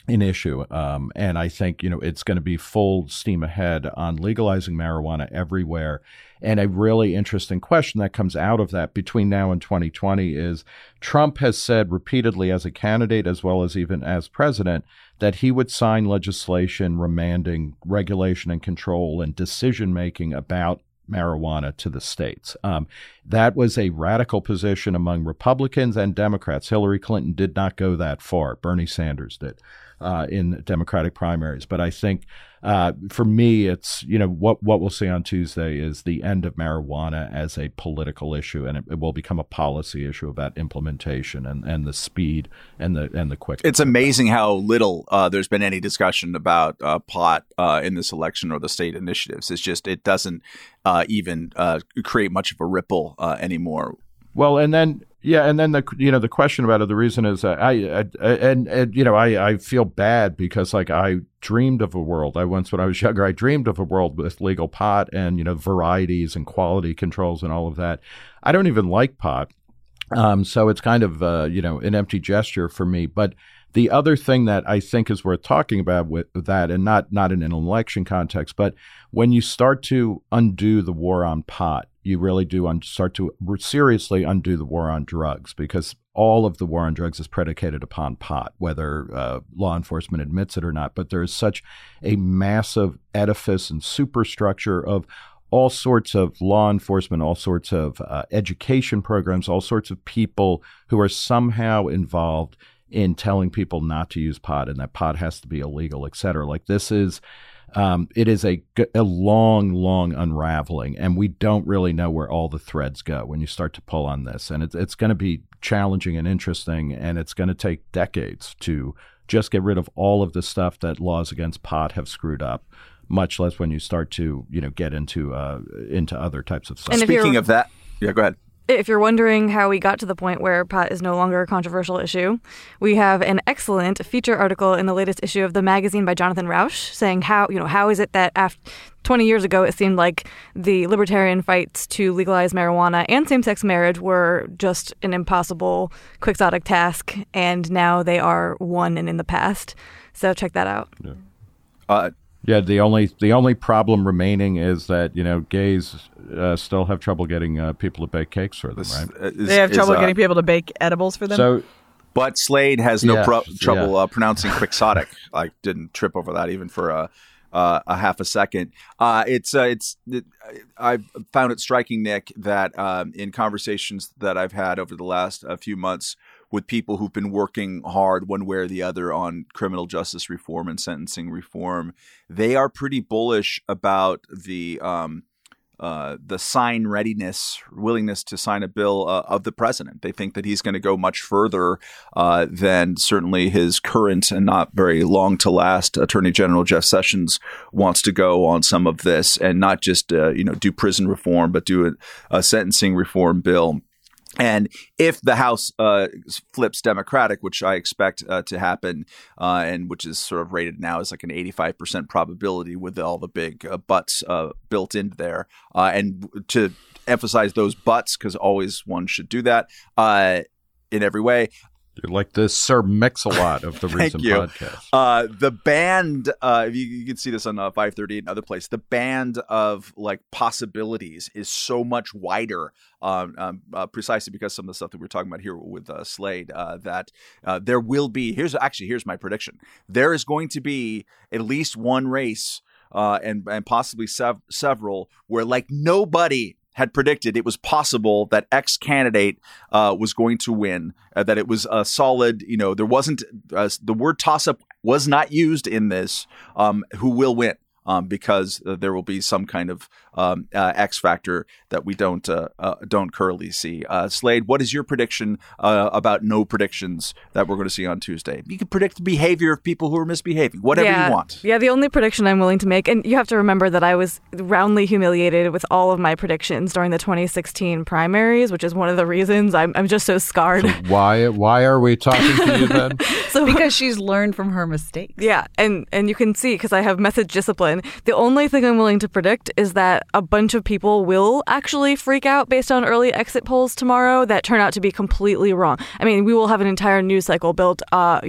an issue. Um, and I think, you know, it's going to be full steam ahead on legalizing marijuana everywhere. And a really interesting question that comes out of that between now and twenty twenty is Trump has said repeatedly as a candidate, as well as even as president, that he would sign legislation remanding regulation and control and decision-making about marijuana to the states. Um, that was a radical position among Republicans and Democrats. Hillary Clinton did not go that far. Bernie Sanders did. Uh, in Democratic primaries. But I think uh, for me, it's, you know, what, what we'll see on Tuesday is the end of marijuana as a political issue, and it, it will become a policy issue about implementation and, and the speed and the and the quick. It's amazing how little uh, there's been any discussion about uh, pot uh, in this election or the state initiatives. It's just it doesn't uh, even uh, create much of a ripple uh, anymore. Well, and then yeah, and then the you know the question about it. The reason is uh, I, I and, and you know I, I feel bad because like I dreamed of a world. I once when I was younger I dreamed of a world with legal pot and you know varieties and quality controls and all of that. I don't even like pot, um, so it's kind of uh, you know an empty gesture for me. But the other thing that I think is worth talking about with that, and not not in an election context, but when you start to undo the war on pot, you really do un- start to seriously undo the war on drugs, because all of the war on drugs is predicated upon pot, whether uh, law enforcement admits it or not. But there is such a massive edifice and superstructure of all sorts of law enforcement, all sorts of uh, education programs, all sorts of people who are somehow involved in telling people not to use pot and that pot has to be illegal, et cetera. Like this is, um, it is a, a long, long unraveling, and we don't really know where all the threads go when you start to pull on this. And it's, it's going to be challenging and interesting, and it's going to take decades to just get rid of all of the stuff that laws against pot have screwed up, much less when you start to, you know, get into, uh, into other types of stuff. And Speaking of that, yeah, go ahead. If you're wondering how we got to the point where pot is no longer a controversial issue, we have an excellent feature article in the latest issue of the magazine by Jonathan Rauch saying how, you know, how is it that after twenty years ago it seemed like the libertarian fights to legalize marijuana and same-sex marriage were just an impossible quixotic task, and now they are won and in the past. So check that out. Yeah. Uh, Yeah, the only the only problem remaining is that, you know, gays uh, still have trouble getting uh, people to bake cakes for them, right? Is, they have trouble is, uh, getting people to bake edibles for them? So, but Slade has no yeah, pro- trouble yeah. uh, pronouncing quixotic. I didn't trip over that even for a, uh, a half a second. Uh, it's uh, it's it, I've found it striking, Nick, that um, in conversations that I've had over the last uh, few months with people who've been working hard one way or the other on criminal justice reform and sentencing reform, they are pretty bullish about the um, uh, the sign readiness, willingness to sign a bill uh, of the president. They think that he's going to go much further uh, than certainly his current and not very long to last Attorney General Jeff Sessions wants to go on some of this, and not just uh, you know do prison reform, but do a, a sentencing reform bill. And if the House uh, flips Democratic, which I expect uh, to happen, uh, and which is sort of rated now as like an eighty-five percent probability with all the big uh, buts uh, built into there, uh, and to emphasize those buts, because always one should do that uh, in every way. You're like the Sir Mix-a-Lot of the recent podcast. Uh, the band, uh, you, you can see this on uh, five thirty and other places, the band of like possibilities is so much wider, um, um, uh, precisely because some of the stuff that we're talking about here with uh, Slade, uh, that uh, there will be, here's actually, here's my prediction. There is going to be at least one race uh, and, and possibly sev- several where like nobody had predicted it was possible that X candidate uh, was going to win, uh, that it was a solid, you know, there wasn't, uh, the word toss-up was not used in this, um, who will win, um, because uh, there will be some kind of um, uh, X factor that we don't uh, uh, don't currently see. Uh, Slade, what is your prediction uh, about no predictions that we're going to see on Tuesday? You can predict the behavior of people who are misbehaving, whatever yeah. you want. Yeah, the only prediction I'm willing to make, and you have to remember that I was roundly humiliated with all of my predictions during the twenty sixteen primaries, which is one of the reasons I'm I'm just so scarred. So why why are we talking to you then? So because she's learned from her mistakes. Yeah, and and you can see, because I have message discipline, the only thing I'm willing to predict is that a bunch of people will actually freak out based on early exit polls tomorrow that turn out to be completely wrong. I mean, we will have an entire news cycle built, uh, you know,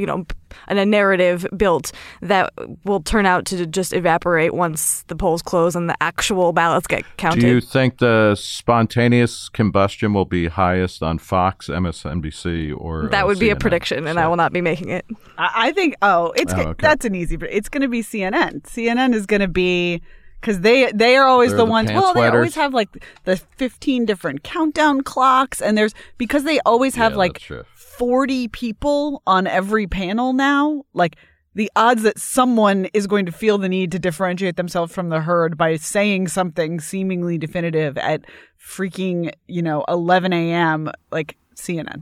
and a narrative built that will turn out to just evaporate once the polls close and the actual ballots get counted. Do you think the spontaneous combustion will be highest on Fox, M S N B C, or that would uh, be C N N? a prediction, and so. I will not be making it. I, I think. Oh, it's oh, okay. that's an easy. It's going to be C N N. C N N is going to be. Because they they are always They're the, the ones. pants Well, they wetters. always have like the fifteen different countdown clocks, and there's because they always have Yeah, like that's true. forty people on every panel now. Like the odds that someone is going to feel the need to differentiate themselves from the herd by saying something seemingly definitive at freaking you know eleven a.m. like C N N.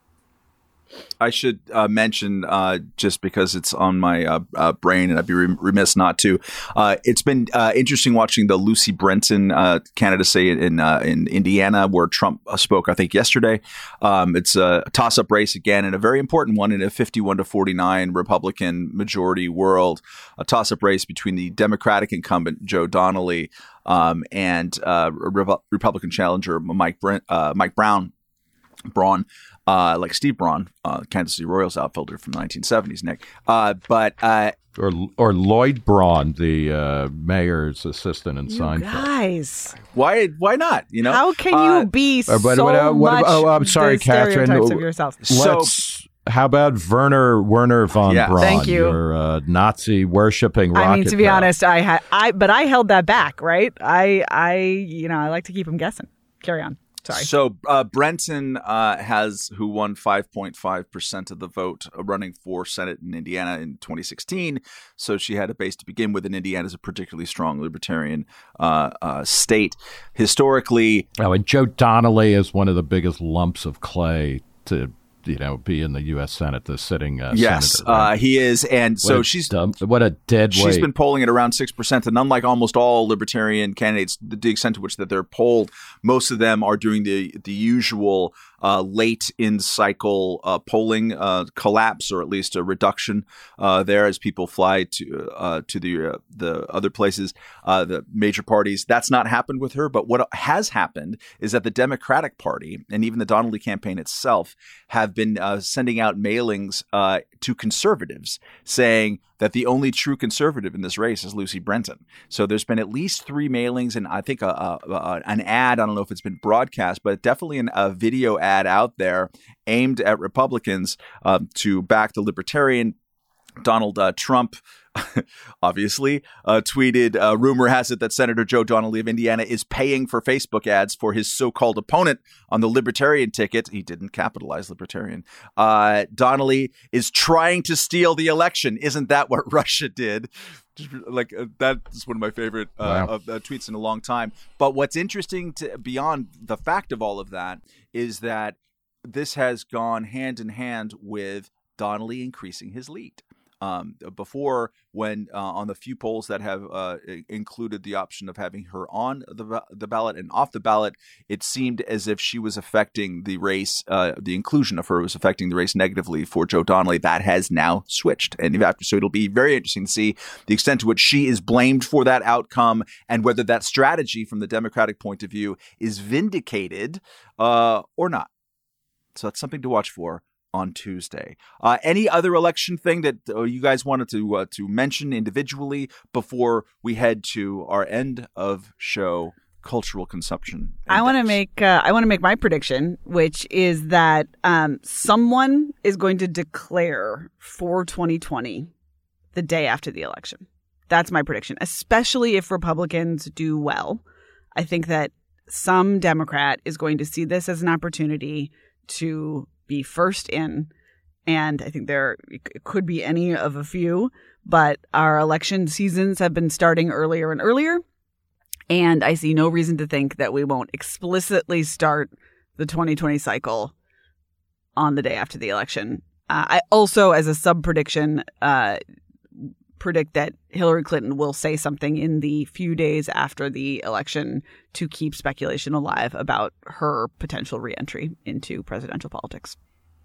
I should uh, mention, uh, just because it's on my uh, uh, brain, and I'd be remiss not to. Uh, it's been uh, interesting watching the Lucy Brenton uh, candidacy in uh, in Indiana, where Trump spoke, I think, yesterday. Um, it's a toss-up race again, and a very important one in a fifty-one to forty-nine Republican majority world. A toss-up race between the Democratic incumbent Joe Donnelly um, and uh, Re- Republican challenger Mike Brent, uh, Mike Brown. Braun, uh, like Steve Braun, uh, Kansas City Royals outfielder from the nineteen seventies, Nick. Uh, but uh, or or Lloyd Braun, the uh, mayor's assistant in You Seinfeld. guys, why why not? You know, how can uh, you be uh, but, so what, uh, what, much? oh, I'm sorry, the Catherine. stereotypes of yourself. So- Let's. How about Werner Werner von Yeah. Braun? Thank you. Your uh, Nazi worshipping rocket I mean, to be pal. honest, I had I, but I held that back, right? I I you know I like to keep them guessing. Carry on. Sorry. So uh, Brenton uh, has, who won five point five percent of the vote, uh, running for Senate in Indiana in twenty sixteen. So she had a base to begin with, and Indiana is a particularly strong libertarian uh, uh, state. Historically, Oh, and Joe Donnelly is one of the biggest lumps of clay to, you know, be in the U S Senate, the sitting uh, yes, senator. Right? uh, he is. And What so a she's dumb, what a dead She's weight. been polling at around six percent, and unlike almost all libertarian candidates, the extent to which that they're polled, most of them are doing the the usual uh, late in cycle uh, polling uh, collapse, or at least a reduction uh, there as people fly to uh, to the uh, the other places, uh, the major parties. That's not happened with her, but what has happened is that the Democratic Party and even the Donnelly campaign itself have been uh, sending out mailings uh, to conservatives saying that the only true conservative in this race is Lucy Brenton. So there's been at least three mailings, and I think a, a, a, an ad, I don't know if it's been broadcast, but definitely an, a video ad out there aimed at Republicans uh, to back the libertarian. Donald uh, Trump, obviously, uh, tweeted, uh, rumor has it that Senator Joe Donnelly of Indiana is paying for Facebook ads for his so-called opponent on the libertarian ticket. He didn't capitalize libertarian. Uh, Donnelly is trying to steal the election. Isn't that what Russia did? Just like uh, that's one of my favorite uh, Wow. of, uh, tweets in a long time. But what's interesting to beyond the fact of all of that is that this has gone hand in hand with Donnelly increasing his lead. Um, before, when uh, on the few polls that have uh, included the option of having her on the the ballot and off the ballot, it seemed as if she was affecting the race. Uh, the inclusion of her was affecting the race negatively for Joe Donnelly. That has now switched, and after, so it'll be very interesting to see the extent to which she is blamed for that outcome and whether that strategy, from the Democratic point of view, is vindicated uh, or not. So that's something to watch for on Tuesday. Uh, any other election thing that uh, you guys wanted to uh, to mention individually before we head to our end of show cultural consumption index? I want to make uh, I want to make my prediction, which is that um, someone is going to declare for twenty twenty the day after the election. That's my prediction, especially if Republicans do well. I think that some Democrat is going to see this as an opportunity to be first in, and I think there it could be any of a few, but our election seasons have been starting earlier and earlier, and I see no reason to think that we won't explicitly start the twenty twenty cycle on the day after the election. Uh, I also, as a sub-prediction, uh, predict that Hillary Clinton will say something in the few days after the election to keep speculation alive about her potential reentry into presidential politics.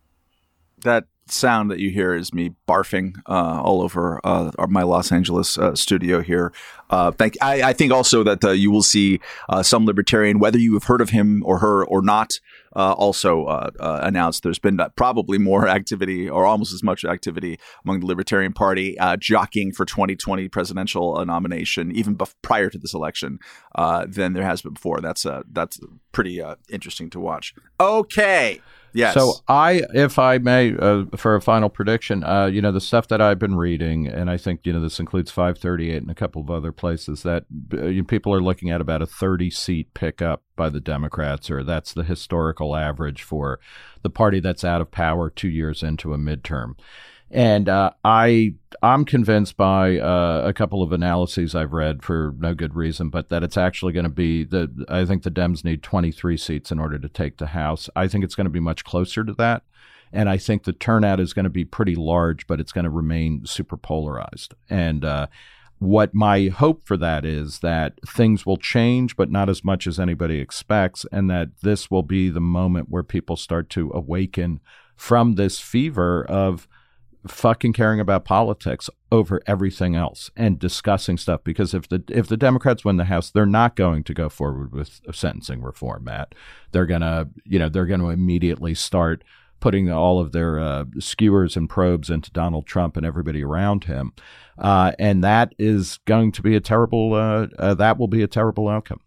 That sound that you hear is me barfing uh, all over uh, my Los Angeles uh, studio here. Uh, thank. I, I think also that uh, you will see uh, some libertarian, whether you have heard of him or her or not, uh, also uh, uh, announced there's been probably more activity, or almost as much activity, among the Libertarian Party uh, jockeying for twenty twenty presidential uh, nomination, even bef- prior to this election, uh, than there has been before. That's uh, that's pretty uh, interesting to watch. Okay. Yes. So I, if I may, uh, for a final prediction, uh, you know, the stuff that I've been reading, and I think, you know, this includes five thirty-eight and a couple of other places, that uh, people are looking at about a thirty-seat pickup by the Democrats, or that's the historical average for the party that's out of power two years into a midterm. And uh, I, I'm convinced by uh, a couple of analyses I've read for no good reason, but that it's actually going to be the. I think the Dems need twenty-three seats in order to take the House. I think it's going to be much closer to that, and I think the turnout is going to be pretty large, but it's going to remain super polarized. And uh, what my hope for that is that things will change, but not as much as anybody expects, and that this will be the moment where people start to awaken from this fever of fucking caring about politics over everything else and discussing stuff. Because if the if the Democrats win the House, they're not going to go forward with sentencing reform, Matt. They're gonna, you know, they're going to immediately start putting all of their uh, skewers and probes into Donald Trump and everybody around him, uh, and that is going to be a terrible. Uh, uh, that will be a terrible outcome.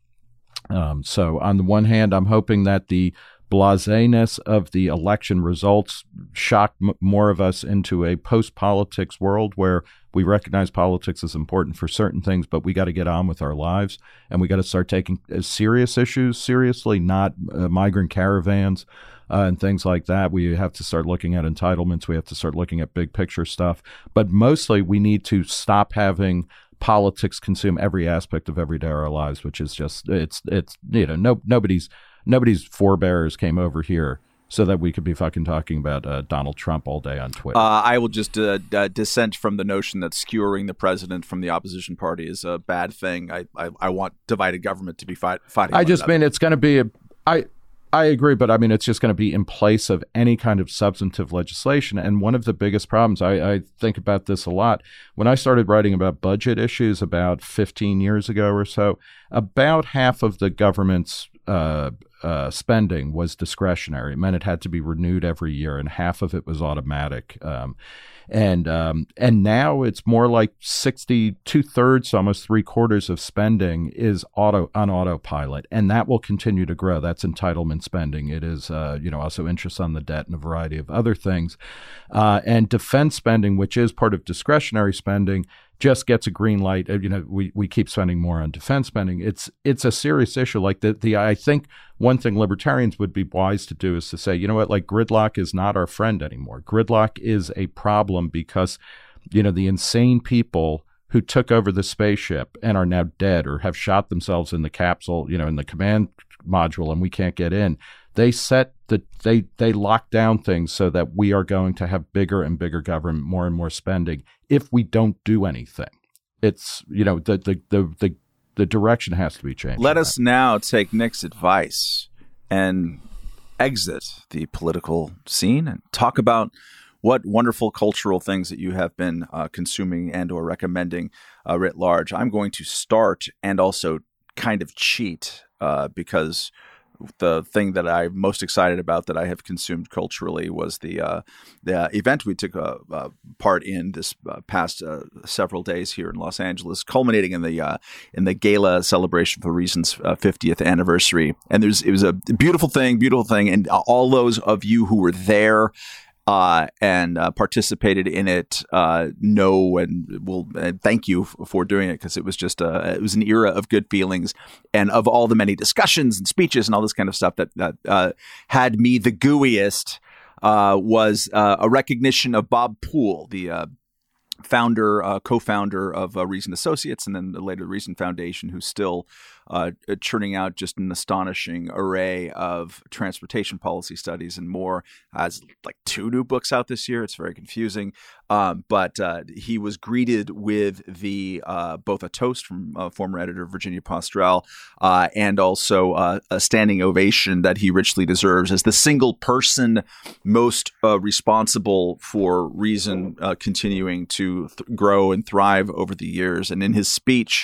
Um, so on the one hand, I'm hoping that the blaseness of the election results shock m- more of us into a post-politics world where we recognize politics is important for certain things, but we got to get on with our lives, and we got to start taking uh, serious issues seriously, not uh, migrant caravans uh, and things like that. We have to start looking at entitlements. We have to start looking at big picture stuff. But mostly we need to stop having politics consume every aspect of every day of our lives, which is just, it's, it's you know, no, nobody's, Nobody's forebears came over here so that we could be fucking talking about uh, Donald Trump all day on Twitter. Uh, I will just uh, d- dissent from the notion that skewering the president from the opposition party is a bad thing. I I, I want divided government to be fight, fighting. I just mean it's going to be a, I I agree, but I mean it's just going to be in place of any kind of substantive legislation. And one of the biggest problems, I, I think about this a lot, when I started writing about budget issues about fifteen years ago or so, about half of the government's uh, uh, spending was discretionary. It meant it had to be renewed every year, and half of it was automatic. Um, and um, and now it's more like sixty, two thirds, almost three quarters of spending is auto on autopilot, and that will continue to grow. That's entitlement spending. It is, uh, you know, also interest on the debt and a variety of other things. Uh, and defense spending, which is part of discretionary spending, just gets a green light. You know, we, we keep spending more on defense spending. It's it's a serious issue. Like the the I think one thing libertarians would be wise to do is to say, you know what, like gridlock is not our friend anymore. Gridlock is a problem because, you know, the insane people who took over the spaceship and are now dead or have shot themselves in the capsule, you know, in the command module, and we can't get in. They set the they they lock down things so that we are going to have bigger and bigger government, more and more spending if we don't do anything. It's, you know, the the the the, the direction has to be changed. Let us now take Nick's advice and exit the political scene and talk about what wonderful cultural things that you have been uh, consuming and or recommending uh, writ large. I'm going to start and also kind of cheat uh, because the thing that I'm most excited about that I have consumed culturally was the uh, the event we took uh, uh, part in this uh, past uh, several days here in Los Angeles, culminating in the uh, in the gala celebration for Reason's uh, fiftieth anniversary. And there's it was a beautiful thing, beautiful thing, and all those of you who were there Uh, and uh, participated in it, uh, know and will uh, thank you f- for doing it, because it was just a, it was an era of good feelings, and of all the many discussions and speeches and all this kind of stuff that, that uh, had me the gooeyest uh, was uh, a recognition of Bob Poole, the uh, founder, uh, co-founder of uh, Reason Associates, and then the later Reason Foundation, who's still uh, churning out just an astonishing array of transportation policy studies and more. Has like two new books out this year. It's very confusing. Um, but uh, he was greeted with the uh, both a toast from uh, former editor Virginia Postrel uh, and also uh, a standing ovation that he richly deserves as the single person most uh, responsible for Reason uh, continuing to th- grow and thrive over the years. And in his speech,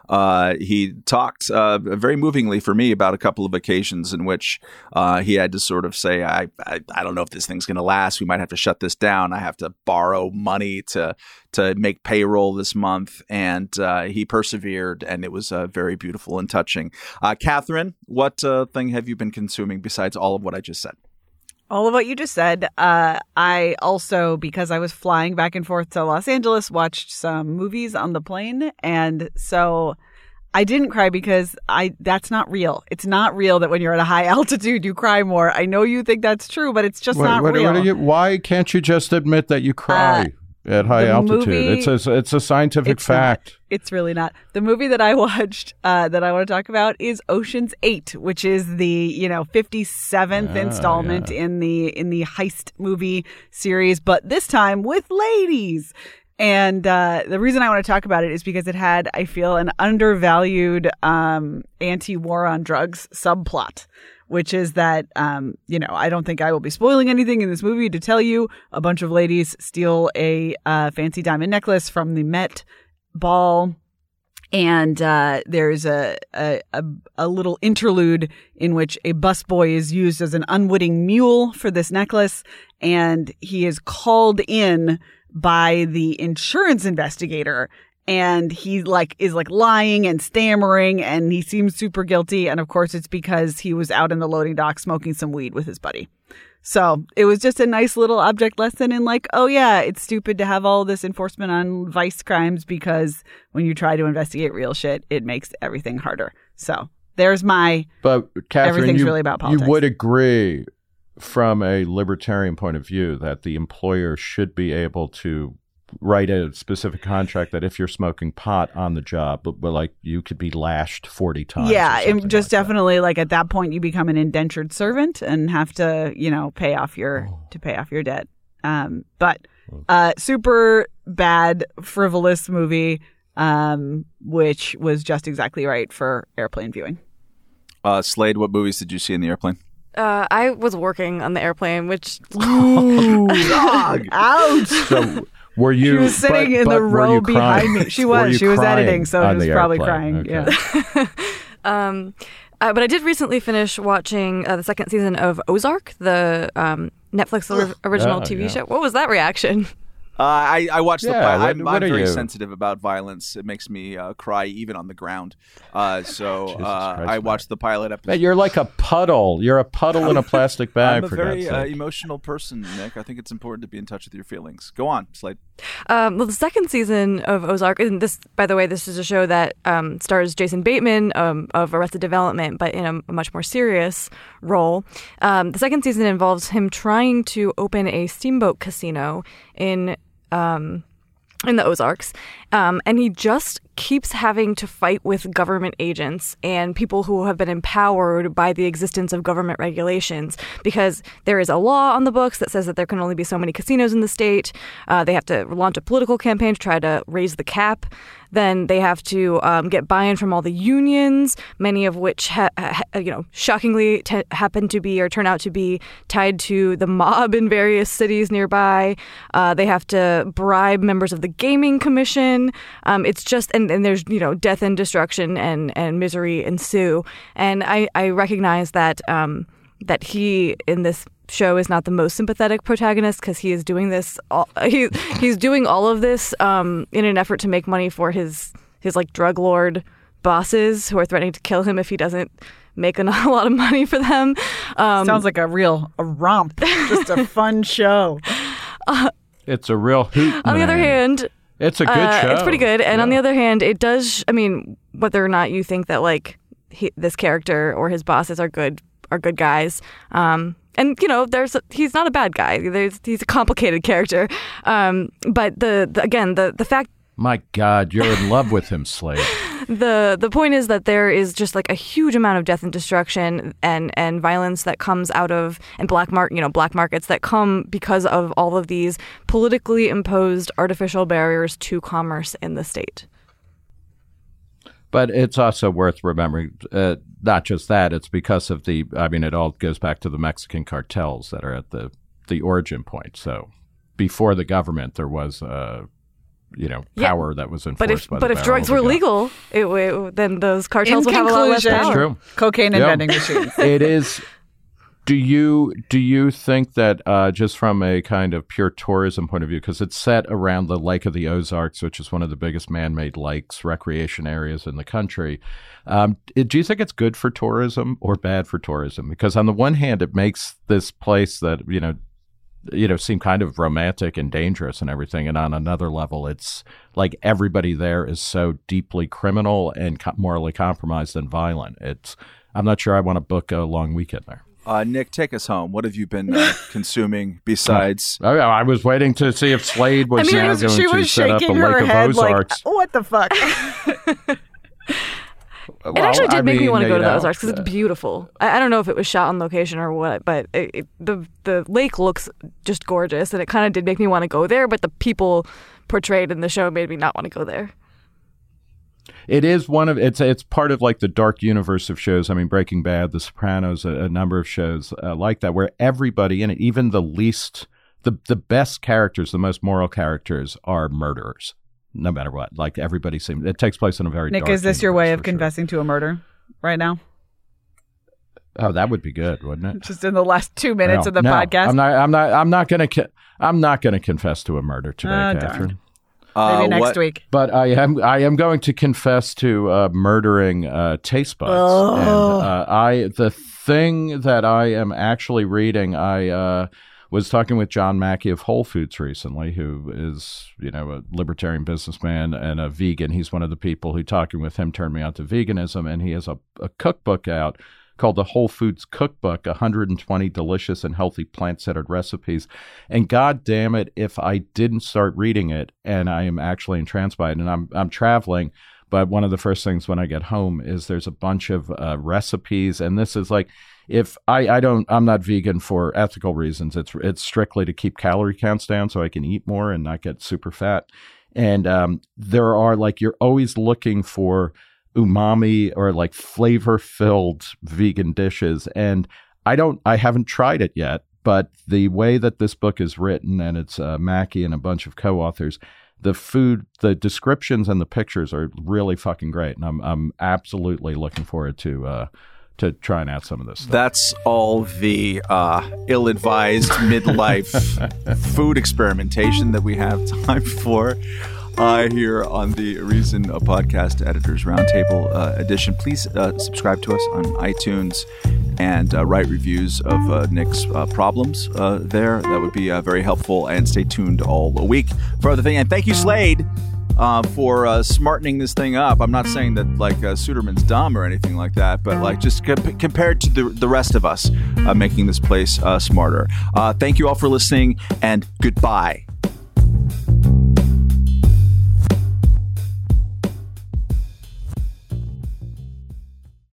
Uh, he talked uh, very movingly for me about a couple of occasions in which uh, he had to sort of say, I, I, I don't know if this thing's going to last. We might have to shut this down. I have to borrow money to to make payroll this month. And uh, he persevered, and it was uh, very beautiful and touching. Uh, Catherine, what uh, thing have you been consuming besides all of what I just said? All of what you just said. Uh, I also, because I was flying back and forth to Los Angeles, watched some movies on the plane. And so I didn't cry because I that's not real. It's not real that when you're at a high altitude, you cry more. I know you think that's true, but it's just what, not what, real. What you, why can't you just admit that you cry? Uh, At high altitude. Movie, it's a, it's a scientific it's fact. Not. It's really not. The movie that I watched uh, that I want to talk about is Ocean's Eight, which is the, you know, fifty-seventh ah, installment yeah. in the in the heist movie series, but this time with ladies. And uh, the reason I want to talk about it is because it had, I feel, an undervalued um, anti-war on drugs subplot, which is that, um, you know, I don't think I will be spoiling anything in this movie to tell you. A bunch of ladies steal a uh, fancy diamond necklace from the Met Ball. And uh, there's a, a, a little interlude in which a busboy is used as an unwitting mule for this necklace. And he is called in by the insurance investigator. And he like is like lying and stammering, and he seems super guilty. And of course, it's because he was out in the loading dock smoking some weed with his buddy. So it was just a nice little object lesson in like, oh yeah, it's stupid to have all this enforcement on vice crimes because when you try to investigate real shit, it makes everything harder. So there's my. But Catherine, everything's you, really about politics. You would agree, from a libertarian point of view, that the employer should be able to write a specific contract that if you're smoking pot on the job, but, but like you could be lashed forty times. Yeah, it just like definitely that. Like at that point you become an indentured servant and have to, you know, pay off your oh. to pay off your debt. Um, but uh, super bad, frivolous movie, um, which was just exactly right for airplane viewing. Uh, Slade, what movies did you see in the airplane? Uh, I was working on the airplane, which Ooh, dog, ouch. So, Were you? She was sitting but, in but the row behind me. She was. She was editing, so she was probably airplane? crying. Okay. Yeah. um, uh, but I did recently finish watching uh, the second season of Ozark, the um, Netflix original oh, T V yeah. show. What was that reaction? Uh, I, I watched the yeah, pilot. what, I'm, what I'm very you? sensitive about violence. It makes me uh, cry even on the ground. Uh, so uh, Christ, I watched man. the pilot episode. Man, you're like a puddle. You're a puddle in a plastic bag. I'm a for very God's uh, sake. emotional person, Nick. I think it's important to be in touch with your feelings. Go on, Slade. Um, well, the second season of Ozark, and this, by the way, this is a show that um, stars Jason Bateman um, of Arrested Development, but in a, a much more serious role. Um, the second season involves him trying to open a steamboat casino in um, in the Ozarks, um, and he just keeps having to fight with government agents and people who have been empowered by the existence of government regulations, because there is a law on the books that says that there can only be so many casinos in the state. Uh, they have to launch a political campaign to try to raise the cap. Then they have to um, get buy-in from all the unions, many of which, ha- ha- you know, shockingly t- happen to be or turn out to be tied to the mob in various cities nearby. Uh, they have to bribe members of the gaming commission. Um, it's just, and, and there's, you know, death and destruction and, and misery ensue. And I, I recognize that um, that he in this show is not the most sympathetic protagonist, because he is doing this all, he, he's doing all of this um, in an effort to make money for his his like drug lord bosses who are threatening to kill him if he doesn't make a lot of money for them. Um, Sounds like a real a romp, just a fun show. Uh, it's a real hoot. On man. the other hand, it's a good uh, show. It's pretty good. And yeah. on the other hand, it does. I mean, whether or not you think that like he, this character or his bosses are good are good guys. Um, And, you know, there's a, he's not a bad guy. There's, he's a complicated character. Um, but, the, the again, the, the fact... My God, you're in love with him, Slade. The the point is that there is just like a huge amount of death and destruction and, and violence that comes out of, and black mar- you know, black markets that come because of all of these politically imposed artificial barriers to commerce in the state. But it's also worth remembering, uh, not just that, it's because of the, I mean, it all goes back to the Mexican cartels that are at the, the origin point. So before the government, there was, uh, you know, Yeah. power that was enforced But if by the but if barrel drugs of a were gun. legal, it, it and those cartels In would have a lot less conclusion- power. True. Cocaine and Yeah. vending machines. It is. Do you do you think that uh, just from a kind of pure tourism point of view, because it's set around the Lake of the Ozarks, which is one of the biggest man-made lakes, recreation areas in the country, um, it, do you think it's good for tourism or bad for tourism? Because on the one hand, it makes this place that you know, you know, seem kind of romantic and dangerous and everything, and on another level, it's like everybody there is so deeply criminal and co- morally compromised and violent. It's I'm not sure I want to book a long weekend there. Uh, Nick, take us home. What have you been uh, consuming besides? Oh, yeah, I was waiting to see if Slade was I mean, now was, going she to was set up a shaking Lake her of head like, Ozarks. what the fuck? It actually did I make me mean, want to go you to the know, Ozarks because uh, it's beautiful. I, I don't know if it was shot on location or what, but it, it, the the lake looks just gorgeous, and it kind of did make me want to go there. But the people portrayed in the show made me not want to go there. It is one of it's it's part of like the dark universe of shows. I mean, Breaking Bad, The Sopranos, a, a number of shows uh, like that, where everybody in it, even the least, the the best characters, the most moral characters, are murderers. No matter what, like everybody seems. It takes place in a very Nick, dark is this your way universe, of for sure. confessing to a murder right now? Oh, that would be good, wouldn't it? Just in the last two minutes No, of the no, podcast? I'm not. I'm not. I'm not going to. I'm not going to confess to a murder today, Oh, darn. Catherine. Uh, Maybe next what- week. But I am I am going to confess to uh, murdering uh, taste buds. And uh, I the thing that I am actually reading, I uh, was talking with John Mackey of Whole Foods recently, who is you know a libertarian businessman and a vegan. He's one of the people who talking with him turned me on to veganism, and he has a, a cookbook out called the Whole Foods Cookbook, one hundred twenty delicious and healthy plant-centered recipes. And God damn it, if I didn't start reading it, and I am actually entranced by it, and I'm I'm traveling, but one of the first things when I get home is there's a bunch of uh, recipes, and this is like, if I, I don't, I'm not vegan for ethical reasons. It's it's strictly to keep calorie counts down so I can eat more and not get super fat. And um, there are like, you're always looking for umami or like flavor filled vegan dishes. And I don't, I haven't tried it yet, but the way that this book is written, and it's uh, Mackey and a bunch of co-authors, the food, the descriptions and the pictures are really fucking great. And I'm, I'm absolutely looking forward to, uh, to trying out some of this stuff. That's all the uh, ill-advised midlife food experimentation that we have time for uh, here on the Reason a Podcast Editors Roundtable uh, edition. Please uh, subscribe to us on iTunes and uh, write reviews of uh, Nick's uh, problems uh, there. That would be uh, very helpful. And stay tuned all week for other things. And thank you, Slade, Uh, for uh, smartening this thing up. I'm not saying that like uh, Suderman's dumb or anything like that, but like just comp- compared to the the rest of us, uh, making this place uh, smarter. Uh, thank you all for listening, and goodbye.